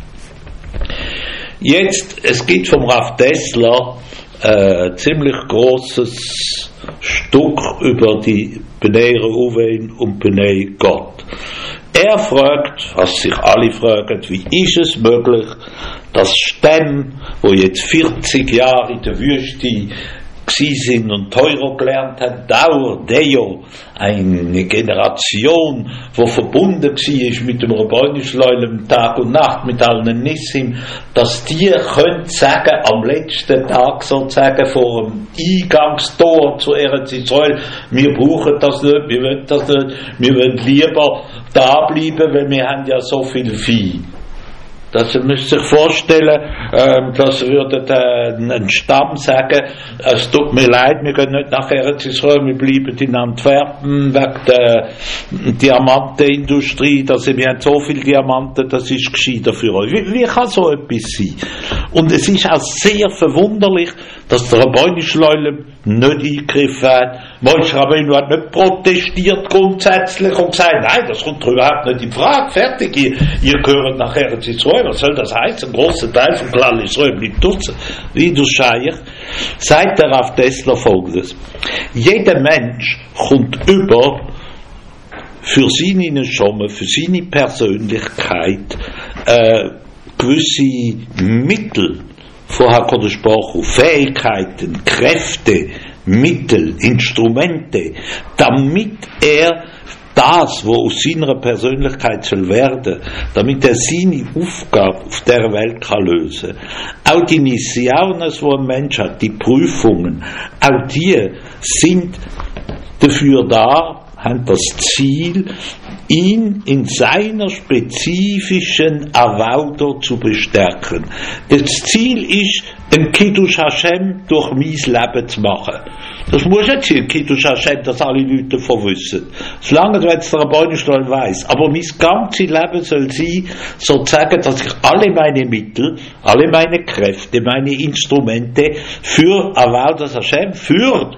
Jetzt, es gibt vom Rav Dessler ein äh, ziemlich großes Stück über die Bnei Reuven und Bnei Gad. Er fragt, was sich alle fragen, wie ist es möglich, dass Stämme, wo jetzt vierzig Jahre in der Wüste gsi sind und Teuro gelernt haben, dauert Deo, eine Generation, wo verbunden war mit dem Rabbinischleulem Tag und Nacht, mit allen Nissim, dass die können sagen, am letzten Tag sozusagen vor dem Eingangstor zu Eretz Israel, wir brauchen das nicht, wir wollen das nicht, wir wollen lieber da bleiben, weil wir haben ja so viel Vieh. Das müsst ihr sich vorstellen, ähm, das würde äh, ein Stamm sagen, es tut mir leid, wir gehen nicht nach Eretz Israel, wir bleiben in Antwerpen wegen der Diamantenindustrie, dass wir haben so viele Diamanten, das ist gescheiter für euch. Wie, wie kann so etwas sein? Und es ist auch sehr verwunderlich, dass der Rabbinischleulem nicht eingegriffen hat. Moshe Rabbeinu hat nicht protestiert grundsätzlich und gesagt, nein, das kommt überhaupt nicht in Frage, fertig, ihr, ihr gehört nach Eretz Israel, was soll das heißen? Ein grosser Teil von Klal Israel bleibt draussen. Wie du Scheich, sagt der Rav Dessler Folgendes: Jeder Mensch kommt über für seine Schomme, für seine Persönlichkeit äh, gewisse Mittel von HaKadosh Baruch Hu, Fähigkeiten, Kräfte, Mittel, Instrumente, damit er das, was aus seiner Persönlichkeit soll werden, damit er seine Aufgabe auf der Welt kann lösen. Auch die Missionen, die ein Mensch hat, die Prüfungen, auch die sind dafür da, haben das Ziel, ihn in seiner spezifischen Avaudo zu bestärken. Das Ziel ist, ein Kiddush Hashem durch mein Leben zu machen. Das muss nicht sein, Kiddush Hashem, dass alle Leute davon wissen. Solange wenn es der Rabbeinishloim weiss. Aber mein ganzes Leben soll sein, sozusagen, dass ich alle meine Mittel, alle meine Kräfte, meine Instrumente für Avodas Hashem, für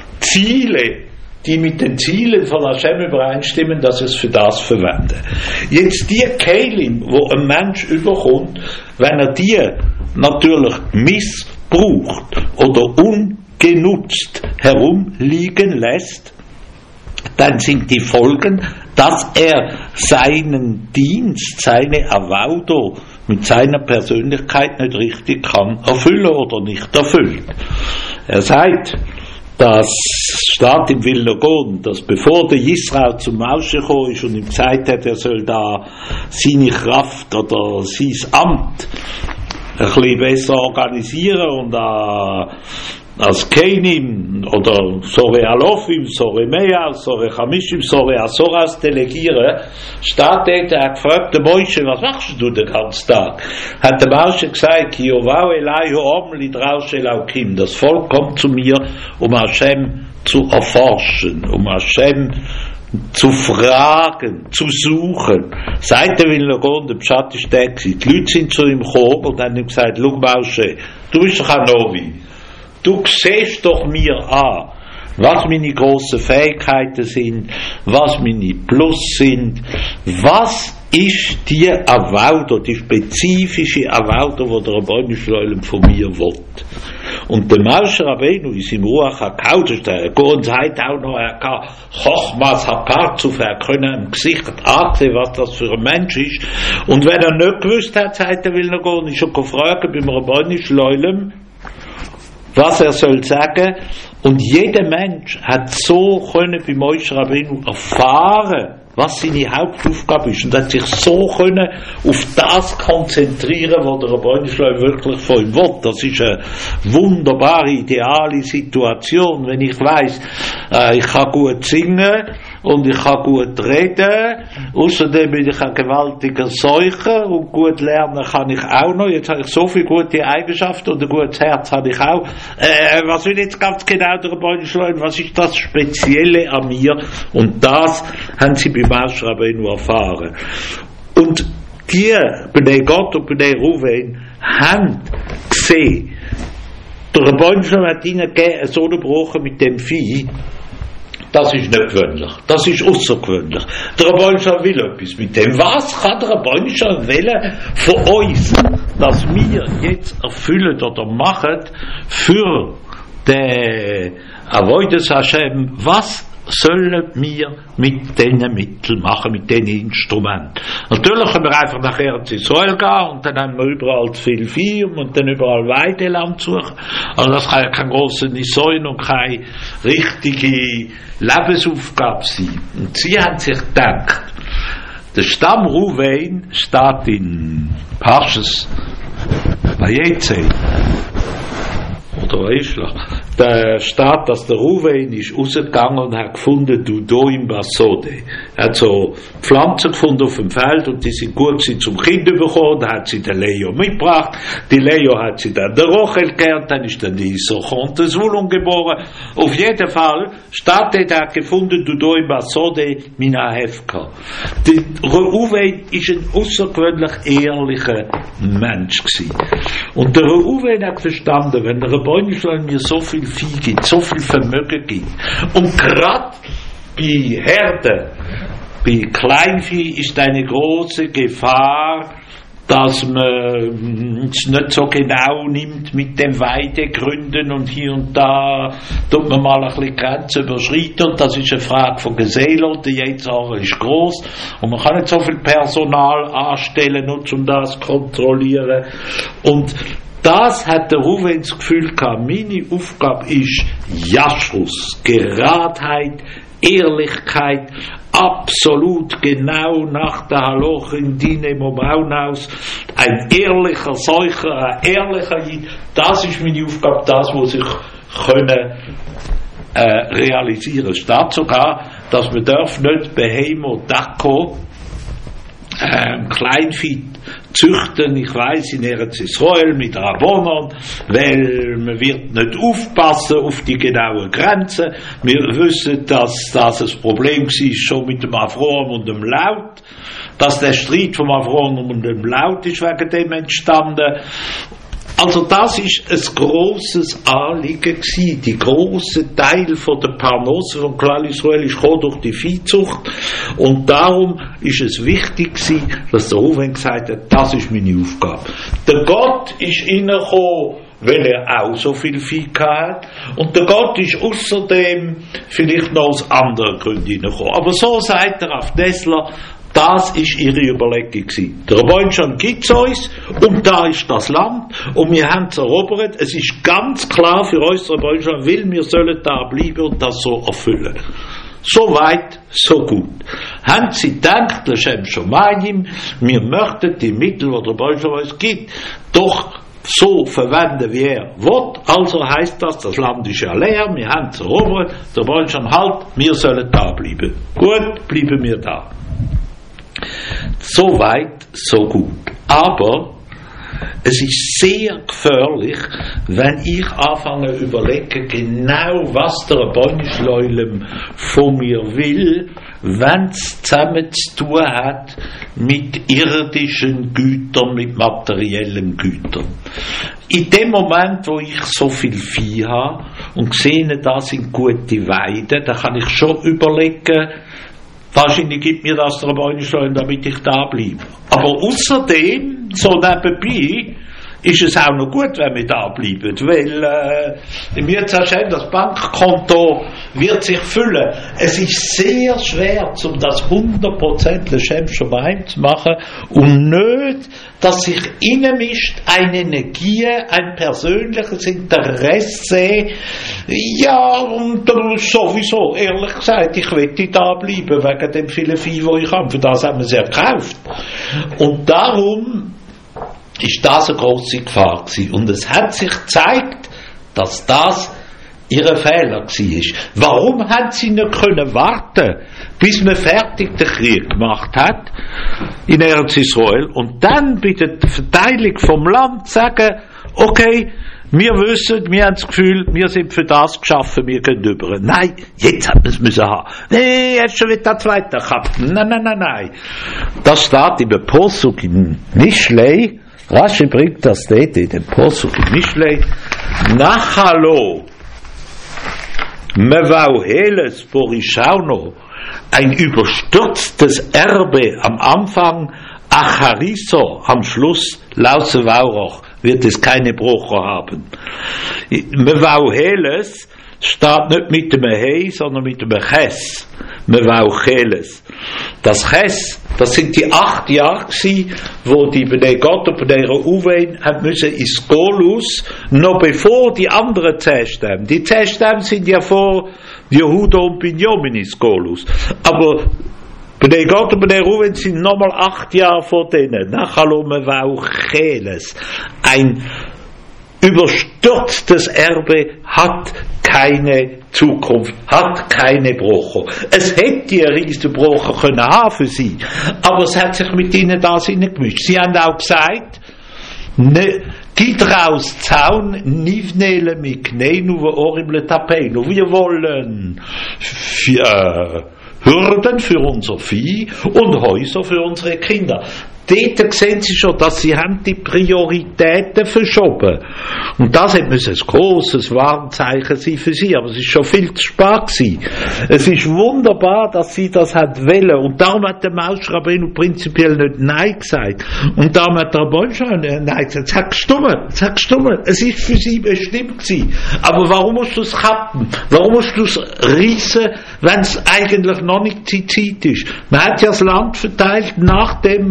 Ziele, die mit den Zielen von Hashem übereinstimmen, dass es für das verwende. Jetzt die Kelim, wo ein Mensch überkommt, wenn er die natürlich missbraucht oder ungenutzt herumliegen lässt, dann sind die Folgen, dass er seinen Dienst, seine Avaudo mit seiner Persönlichkeit nicht richtig kann erfüllen oder nicht erfüllt. Er sagt, das steht im Vilna Gaon, dass bevor der Israel zum Moshe gekommen ist und ihm gesagt hat, er soll da seine Kraft oder sein Amt ein bisschen besser organisieren und äh, als Kenim oder Sore Alofim, Sore Mea, Sore Chamishim, Sore Asoras delegieren, steht dort, er hat gefragt, der Moshe, was machst du den ganzen Tag? Hat der Moshe gesagt, Yovau elai ho'om lidraush elaukim, das Volk kommt zu mir, um Hashem zu erforschen, um Hashem zu fragen, zu suchen. Seit der Vilna Gaon, der Pshat ist der gewesen. Die Leute sind zu ihm gekommen und haben ihm gesagt, schau Moshe, du bist doch ein Novi. Du siehst doch mir an, was meine grossen Fähigkeiten sind, was meine Plus sind, was ist die Avaudo, die spezifische Avaudo, die der Rabbeinishloim von mir will. Und der Moshe Rabbeinu in seinem Ruach HaKodesh, der Gaon sagt auch noch, er kann Chochmas HaParzuf, er können im Gesicht ansehen, was das für ein Mensch ist. Und wenn er nicht gewusst hat, sagt er, will er gehen, ist schon gefragt beim Rabbeinishloim, was er soll sagen. Und jeder Mensch hat so können bei Moshe Rabbeinu erfahren, was seine Hauptaufgabe ist, und hat sich so können auf das konzentrieren, was der Rabbeinishloim wirklich von ihm will. Das ist eine wunderbare, ideale Situation, wenn ich weiss, äh, ich kann gut singen und ich kann gut reden, außerdem bin ich ein gewaltiger Seucher und gut lernen kann ich auch noch. Jetzt habe ich so viele gute Eigenschaften und ein gutes Herz habe ich auch. Äh, was will jetzt ganz genau der Rabbeinishloim? Was ist das Spezielle an mir? Und das haben sie bei Moshe Rabbeinu erfahren. Und die, Bnei Gad und Bnei Ruven, haben gesehen, der Rabbeinishloim hat ihnen gegeben, so einen Bruch mit dem Vieh. Das ist nicht gewöhnlich. Das ist außergewöhnlich. Der Rabbeinishloim will etwas mit dem. Was kann der Rabbeinishloim wollen von uns, dass wir jetzt erfüllen oder machen für den Avodas Hashem? Was sollen wir mit diesen Mitteln machen, mit diesen Instrumenten? Natürlich können wir einfach nach Eretz Israel gehen und dann haben wir überall zu viel Vieh und dann überall Weideland suchen. Also das kann ja kein grosser Nisoin und keine richtige Lebensaufgabe sein. Und sie haben sich gedacht, der Stamm Ruven steht in Parshas Vayetze, oder Weißlach, da steht, dass der Ruven ist rausgegangen und hat gefunden, du do im Basode. Er hat so Pflanzen gefunden auf dem Feld und die sind gut gewesen zum Kind bekommen, da hat sie der Leo mitgebracht, die Leo hat sie dann der Rochel gelernt, dann ist dann die Isochonte Zulung geboren. Auf jeden Fall steht, er hat gefunden, du do im Basode mina Hefka. Der Ruven ist ein außergewöhnlich ehrlicher Mensch gewesen. Und der Ruven hat verstanden, wenn der Rabbeinishloim mir so viel Vieh gibt, so viel Vermögen gibt. Und gerade bei Herden, bei Kleinvieh ist eine große Gefahr, dass man es nicht so genau nimmt mit den Weidegründen und hier und da tut man mal ein bisschen Grenzen überschreiten und das ist eine Frage von Gesellen und der Jetzare ist groß und man kann nicht so viel Personal anstellen, nur um das zu kontrollieren. Und Das hat der Ruven das Gefühl gehabt, meine Aufgabe ist Jaschus, Geradheit, Ehrlichkeit, absolut genau nach der Halochin Dine Momaunaus, ein ehrlicher Seucher, ein ehrlicher Jid, das ist meine Aufgabe, das, was ich können äh, realisieren. Es steht sogar, dass man darf nicht Behemo Dako ähm, Kleinvieh züchten, ich weiss, in Eretz Israel mit Rabbonon, weil man wird nicht aufpassen auf die genauen Grenzen. Wir wissen, dass das ein Problem war, schon mit dem Avrom und dem Laut, dass der Streit vom Avrom und dem Laut ist wegen dem entstanden. Also das ist ein grosses Anliegen gewesen. Die grosse Teil von der Parnasse von Klal Israel ist gekommen durch die Viehzucht. Und darum ist es wichtig gewesen, dass der Ruven gesagt hat, das ist meine Aufgabe. Der Gott ist reingekommen, weil er auch so viel Vieh hat. Und der Gott ist außerdem vielleicht noch aus anderen Gründen reingekommen. Aber so sagt er auf Dessler, das ist ihre Überlegung gewesen. Der Rabbeinu gibt es uns, und da ist das Land, und wir haben es erobert. Es ist ganz klar für uns, der Rabbeinu will, wir sollen da bleiben und das so erfüllen. So weit, so gut. Haben sie gedacht, Lashem Shomayim, wir möchten die Mittel, die der Rabbeinu uns gibt, doch so verwenden, wie er will. Also heißt das, das Land ist ja leer, wir haben es erobert, der Rabbeinu halt, wir sollen da bleiben. Gut, bleiben wir da. So weit, so gut. Aber es ist sehr gefährlich, wenn ich anfange zu überlegen, genau was der Rabbeinu von mir will, wenn es zusammen zu tun hat mit irdischen Gütern, mit materiellen Gütern. In dem Moment, wo ich so viel Vieh habe und sehe, das sind gute Weiden, da kann ich schon überlegen, wahrscheinlich gibt mir das der Rabbeinu, damit ich da bleibe. Aber außerdem, so nebenbei, ist es auch noch gut, wenn wir da bleiben, weil äh, mir Hashem, das Bankkonto wird sich füllen. Es ist sehr schwer, um das hundert Prozent Lashem Shomayim zu machen und nicht, dass sich innenmischt eine Energie, ein persönliches Interesse. Ja, und sowieso, ehrlich gesagt, ich möchte da bleiben, wegen dem vielen Vieh, das ich habe. Für das haben wir es ja gekauft. Und darum ist das eine grosse Gefahr gewesen. Und es hat sich gezeigt, dass das ihre Fehler war. Warum haben sie nicht können warten, bis man fertig den Krieg gemacht hat in Eretz Israel und dann bei der Verteilung vom Land sagen, okay, wir wissen, wir haben das Gefühl, wir sind für das geschaffen, wir gehen über. Nein, jetzt hat man es müssen haben. Nee, jetzt schon wieder das zweite gehabt. Nein, nein, nein, nein. Das steht im Posuk in Mishlei. Rashi bringt das dort in dem Posuk in Mishlei. Nachalo Mevauheles Borishauno, ein überstürztes Erbe am Anfang, Achariso am Schluss, Lause Vauroch, wird es keine Bruche haben. Mevauheles steht nicht mit dem Hei, sondern mit dem Ches. Mevauheles. Das Ches, das sind die acht Jahre gewesen, wo die Bnei Gott und Bnei Reuven haben müssen ins Golus, noch bevor die anderen Zehstämme. Die Zehstämme sind ja vor Jehuda und Binyamin ins Golus. Aber Bnei Gott und Bnei Reuven sind nochmal acht Jahre vor denen. Nachalo Mevaucheles. Ein überstürztes Erbe hat keine Zukunft, hat keine Broche. Es hätte eine riesige Broche können haben für sie, aber es hat sich mit ihnen das hineingemischt. Sie haben auch gesagt, ne, geht raus, Zaun, nivnele mikneinu ve orim letapenu. Wir wollen für, äh, Hürden für unser Vieh und Häuser für unsere Kinder. Dort sehen Sie schon, dass sie haben die Prioritäten verschoben. Und das hat müssen ein grosses Warnzeichen sein für sie, aber es ist schon viel zu spät gewesen. Es ist wunderbar, dass sie das hat wollen. Und darum hat der Moshe Rabbeinu prinzipiell nicht Nein gesagt. Und darum hat der Rabbeinu schon Nein gesagt. Es hat gestummen, es hat gestummen. Es ist für sie bestimmt gewesen. Aber warum musst du es kappen? Warum musst du es reissen, wenn es eigentlich noch nicht die Zeit ist? Man hat ja das Land verteilt, nachdem äh, die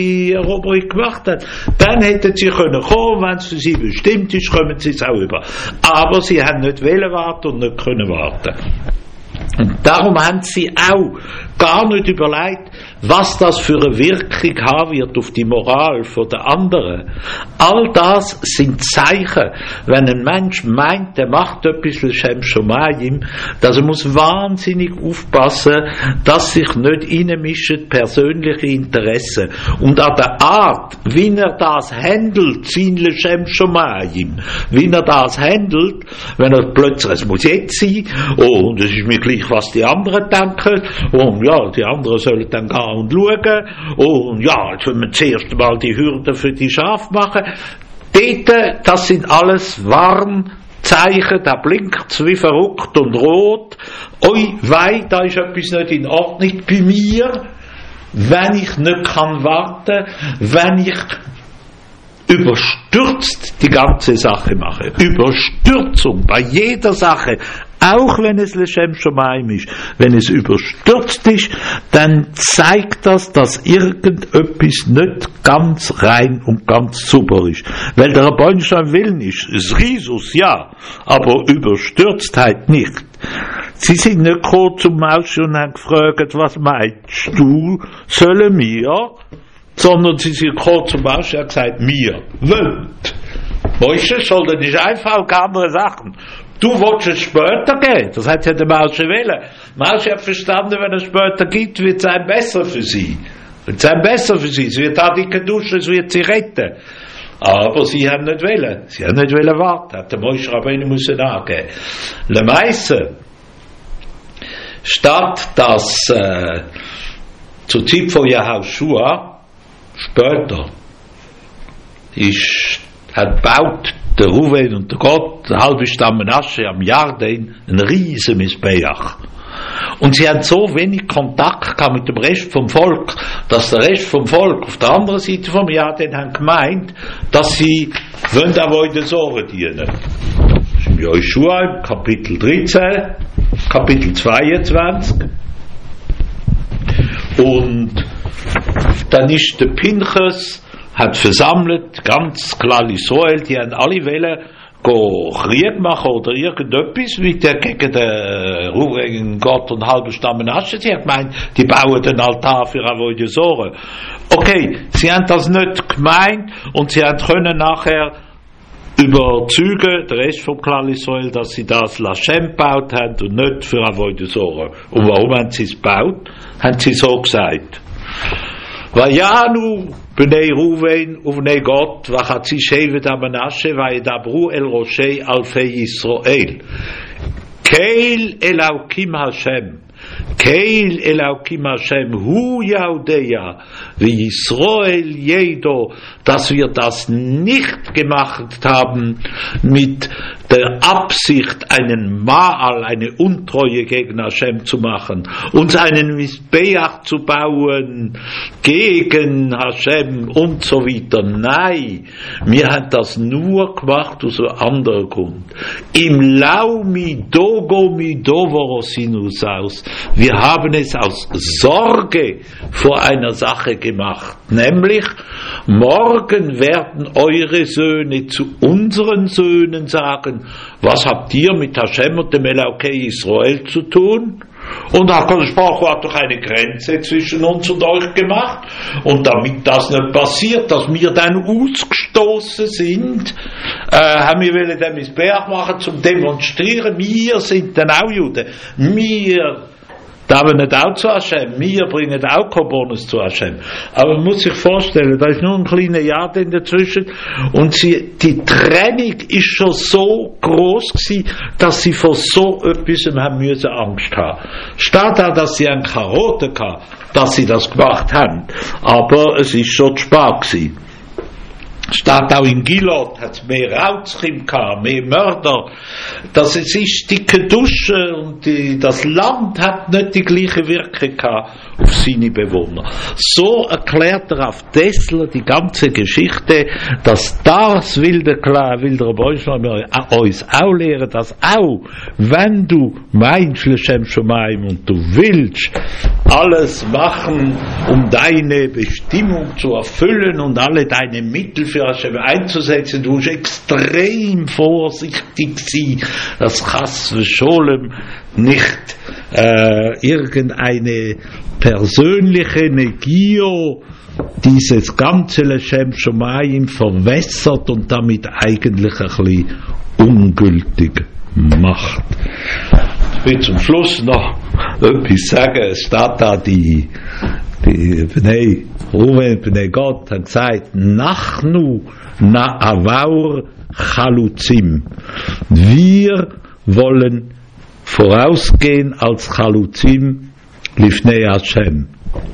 die Eroberung gemacht hat. Dann hätten sie können kommen, wenn es für sie bestimmt ist, kommen sie es auch über. Aber sie haben nicht wollen warten und nicht können warten. Und darum haben sie auch gar nicht überlegt, was das für eine Wirkung haben wird auf die Moral der anderen. All das sind Zeichen, wenn ein Mensch meint, der macht etwas L'Shem Shomayim, dass er muss wahnsinnig aufpassen, dass sich nicht reinmischen persönliche Interessen. Und an der Art, wie er das handelt, sein L'Shem Shomayim, wie er das handelt, wenn er plötzlich, es muss jetzt sein, oh, und es ist mir gleich, was die anderen denken, und ja, die anderen sollen dann gehen und schauen, und ja, jetzt wollen wir zuerst mal die Hürden für die Schafe machen. Dort, das sind alles Warnzeichen, da blinkt es wie verrückt und rot. Oi, wei, da ist etwas nicht in Ordnung bei mir, wenn ich nicht kann warten, wenn ich überstürzt die ganze Sache mache. Überstürzung bei jeder Sache. Auch wenn es L'Shem Shomayim ist, wenn es überstürzt ist, dann zeigt das, dass irgendetwas nicht ganz rein und ganz super ist. Weil der Rabbonische Willen ist, es Risus, ja, aber Überstürztheit nicht. Sie sind nicht gekommen zum Moshe und haben gefragt, was meinst du, sollen wir? Sondern sie sind gekommen zum Moshe und haben gesagt, wir wollt. Moshe soll das nicht einfach auch andere Sachen. Du wolltest es später geben, das hat ja der Moshe wollen. Moshe hat verstanden, wenn es später gibt, wird es einem besser für sie. Wird es einem besser für sie. Es wird auch dicke Duschen, es wird sie retten. Aber sie haben nicht wollen. Sie haben nicht wollen warten. Hat der Moshe Rabbeinu müssen angeben. Le Meisse, statt dass äh, zur Zeit von Jehoshua später ist, hat gebaut der Ruven und der Gott, der halbe Stamm Menasche am Jordan, ein riesen Misbeach. Und sie haben so wenig Kontakt gehabt mit dem Rest vom Volk, dass der Rest vom Volk auf der anderen Seite vom Jordan haben gemeint, dass sie wollen Avodah Zorah dienen. Das ist im Joshua, Kapitel dreizehn, Kapitel zweiundzwanzig. Und dann ist der Pinchas hat versammelt, ganz klar Israel, die haben alle wollen Krieg machen oder irgendetwas, wie der gegen den Ruven Gott und halben Stamm Menasche. Sie haben gemeint, die bauen den Altar für Avodah Zorah. Okay, sie haben das nicht gemeint und sie haben können nachher überzeugen, der Rest vom Klal Israel, dass sie das L'Shem gebaut haben und nicht für Avodah Zorah. Und warum haben sie es gebaut? Haben sie so gesagt. Vayanu bnei Ruven uvnei Gott vachatzi shevet Menashe vayidabru el roshei alfei Yisrael Keil Elokim Hashem Keil Elokim Hashem Hu Yahudeya wie Israel jedo, dass wir das nicht gemacht haben mit der Absicht, einen Ma'al, eine Untreue gegen Hashem zu machen, uns einen Misbeach zu bauen gegen Hashem und so weiter. Nein, wir haben das nur gemacht aus einem anderen Grund. Im Lau midogo midovorosinus aus. Wir haben es aus Sorge vor einer Sache gemacht, nämlich morgen werden eure Söhne zu unseren Söhnen sagen, was habt ihr mit Hashem und dem Elokei Israel zu tun? Und HaKadosh Baruch Hu hat doch eine Grenze zwischen uns und euch gemacht. Und damit das nicht passiert, dass wir dann ausgestoßen sind, äh, haben wir wollen den Misbeach machen zum Demonstrieren. Wir sind dann auch Juden. Wir da wir nicht auch zu Hashem, wir bringen auch Korbanos zu Hashem. Aber man muss sich vorstellen, da ist nur ein kleiner Jordan dazwischen und sie, die Trennung ist schon so groß gewesen, dass sie vor so etwas haben müssen Angst haben. Statt auch, dass sie einen Karotte hatten, dass sie das gemacht haben. Aber es ist schon zu spät gewesen. Statt auch in Gilad hat es mehr Rautschim gehabt, mehr Mörder. Das es ist dicke Dusche und die, das Land hat nicht die gleiche Wirkung gehabt auf seine Bewohner. So erklärt er auf Dessler die ganze Geschichte, dass das will der klar, will der Rebbe uns auch lehren, dass auch wenn du meinst L'Shem Shomayim und du willst alles machen, um deine Bestimmung zu erfüllen und alle deine Mittel für Hashem einzusetzen. Du musst extrem vorsichtig sein, dass Chas v'Sholem nicht äh, irgendeine persönliche Negio dieses ganze Leshem Shomayim verwässert und damit eigentlich ein bisschen ungültig macht. Ich will zum Schluss noch etwas sagen. Es steht da, die, die Bnei Ruven, Bnei Gad haben gesagt, Nachnu na'avaur chalutzim. Wir wollen vorausgehen als Chalutzim lifnei Hashem.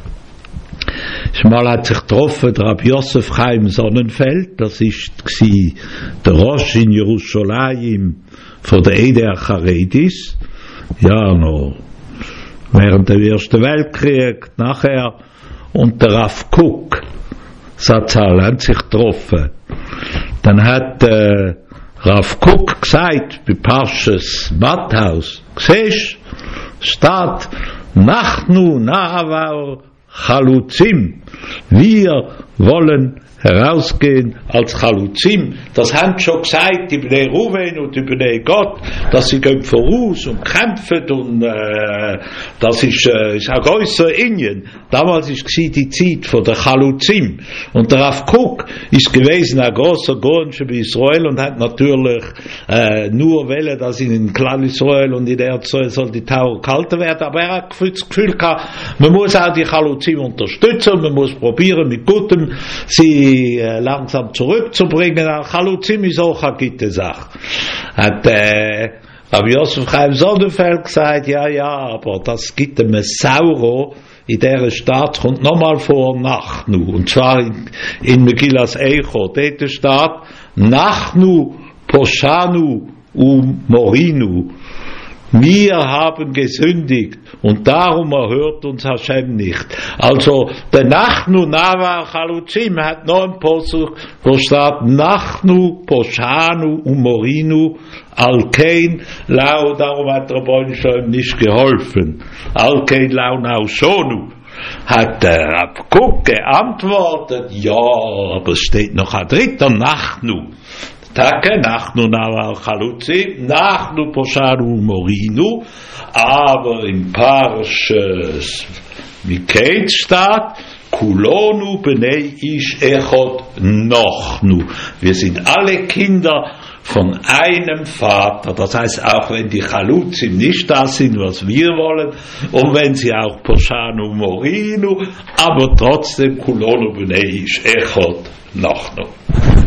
Mal hat sich getroffen der Rabbi Yosef Chaim Sonnenfeld, das war der Rosh in Jerusalem von der Eder Charedis, ja, noch während dem Ersten Weltkrieg, nachher, und der Rav Kook, Satzal, haben sich getroffen. Dann hat äh, Rav Kook gesagt, bei Parshas Mathaus, siehst du, steht, Nachnu na'avaur Chalutzim. Wir wollen herausgehen als Chalutzim. Das haben schon gesagt die Bnei Ruven und die Bnei Gad, dass sie gehen voraus und kämpfen und äh, das ist, äh, ist auch unser Indien. Damals war die Zeit von der Chalutzim und der Rav Kook ist gewesen ein großer Gornsche bei Israel und hat natürlich äh, nur wollen, dass in Klal Israel und in der Erzählung soll die Tauer gehalten werden, aber er hat das Gefühl gehabt, man muss auch die Chalutzim unterstützen, man muss probieren mit Gutem sie langsam zurückzubringen. Chaluzim ist auch eine gute Sache. Hat äh, Rabbi Yosef Chaim Sonnenfeld gesagt, ja, ja, aber das gibt einem Sauro in dieser Stadt, kommt nochmal vor Nachnu, und zwar in, in Megillas Eicho. Dort steht Nachnu, Poshanu, um Morinu. Wir haben gesündigt und darum erhört uns Hashem nicht. Also der Nachnu Nava Chalutzim hat noch ein Posuk, wo steht Nachnu Poshanu Umorinu Alkein Lau, darum hat der Rebbeinu schon nicht geholfen. Alkein Lau Naushonu. Hat der Rav Kook geantwortet, ja, aber es steht noch ein dritter Nachnu. Tage, Nachnu Nava Chalutzim, Nachnu Poshanu Morinu, aber im Parshas Miketz steht, Kulonu Bnei Ish Echod Nochnu. Wir sind alle Kinder von einem Vater. Das heißt, auch wenn die Chalutzim nicht das sind, was wir wollen, und wenn sie auch Poshanu Morinu, aber trotzdem Kulonu Bnei Ish Echod Nochnu.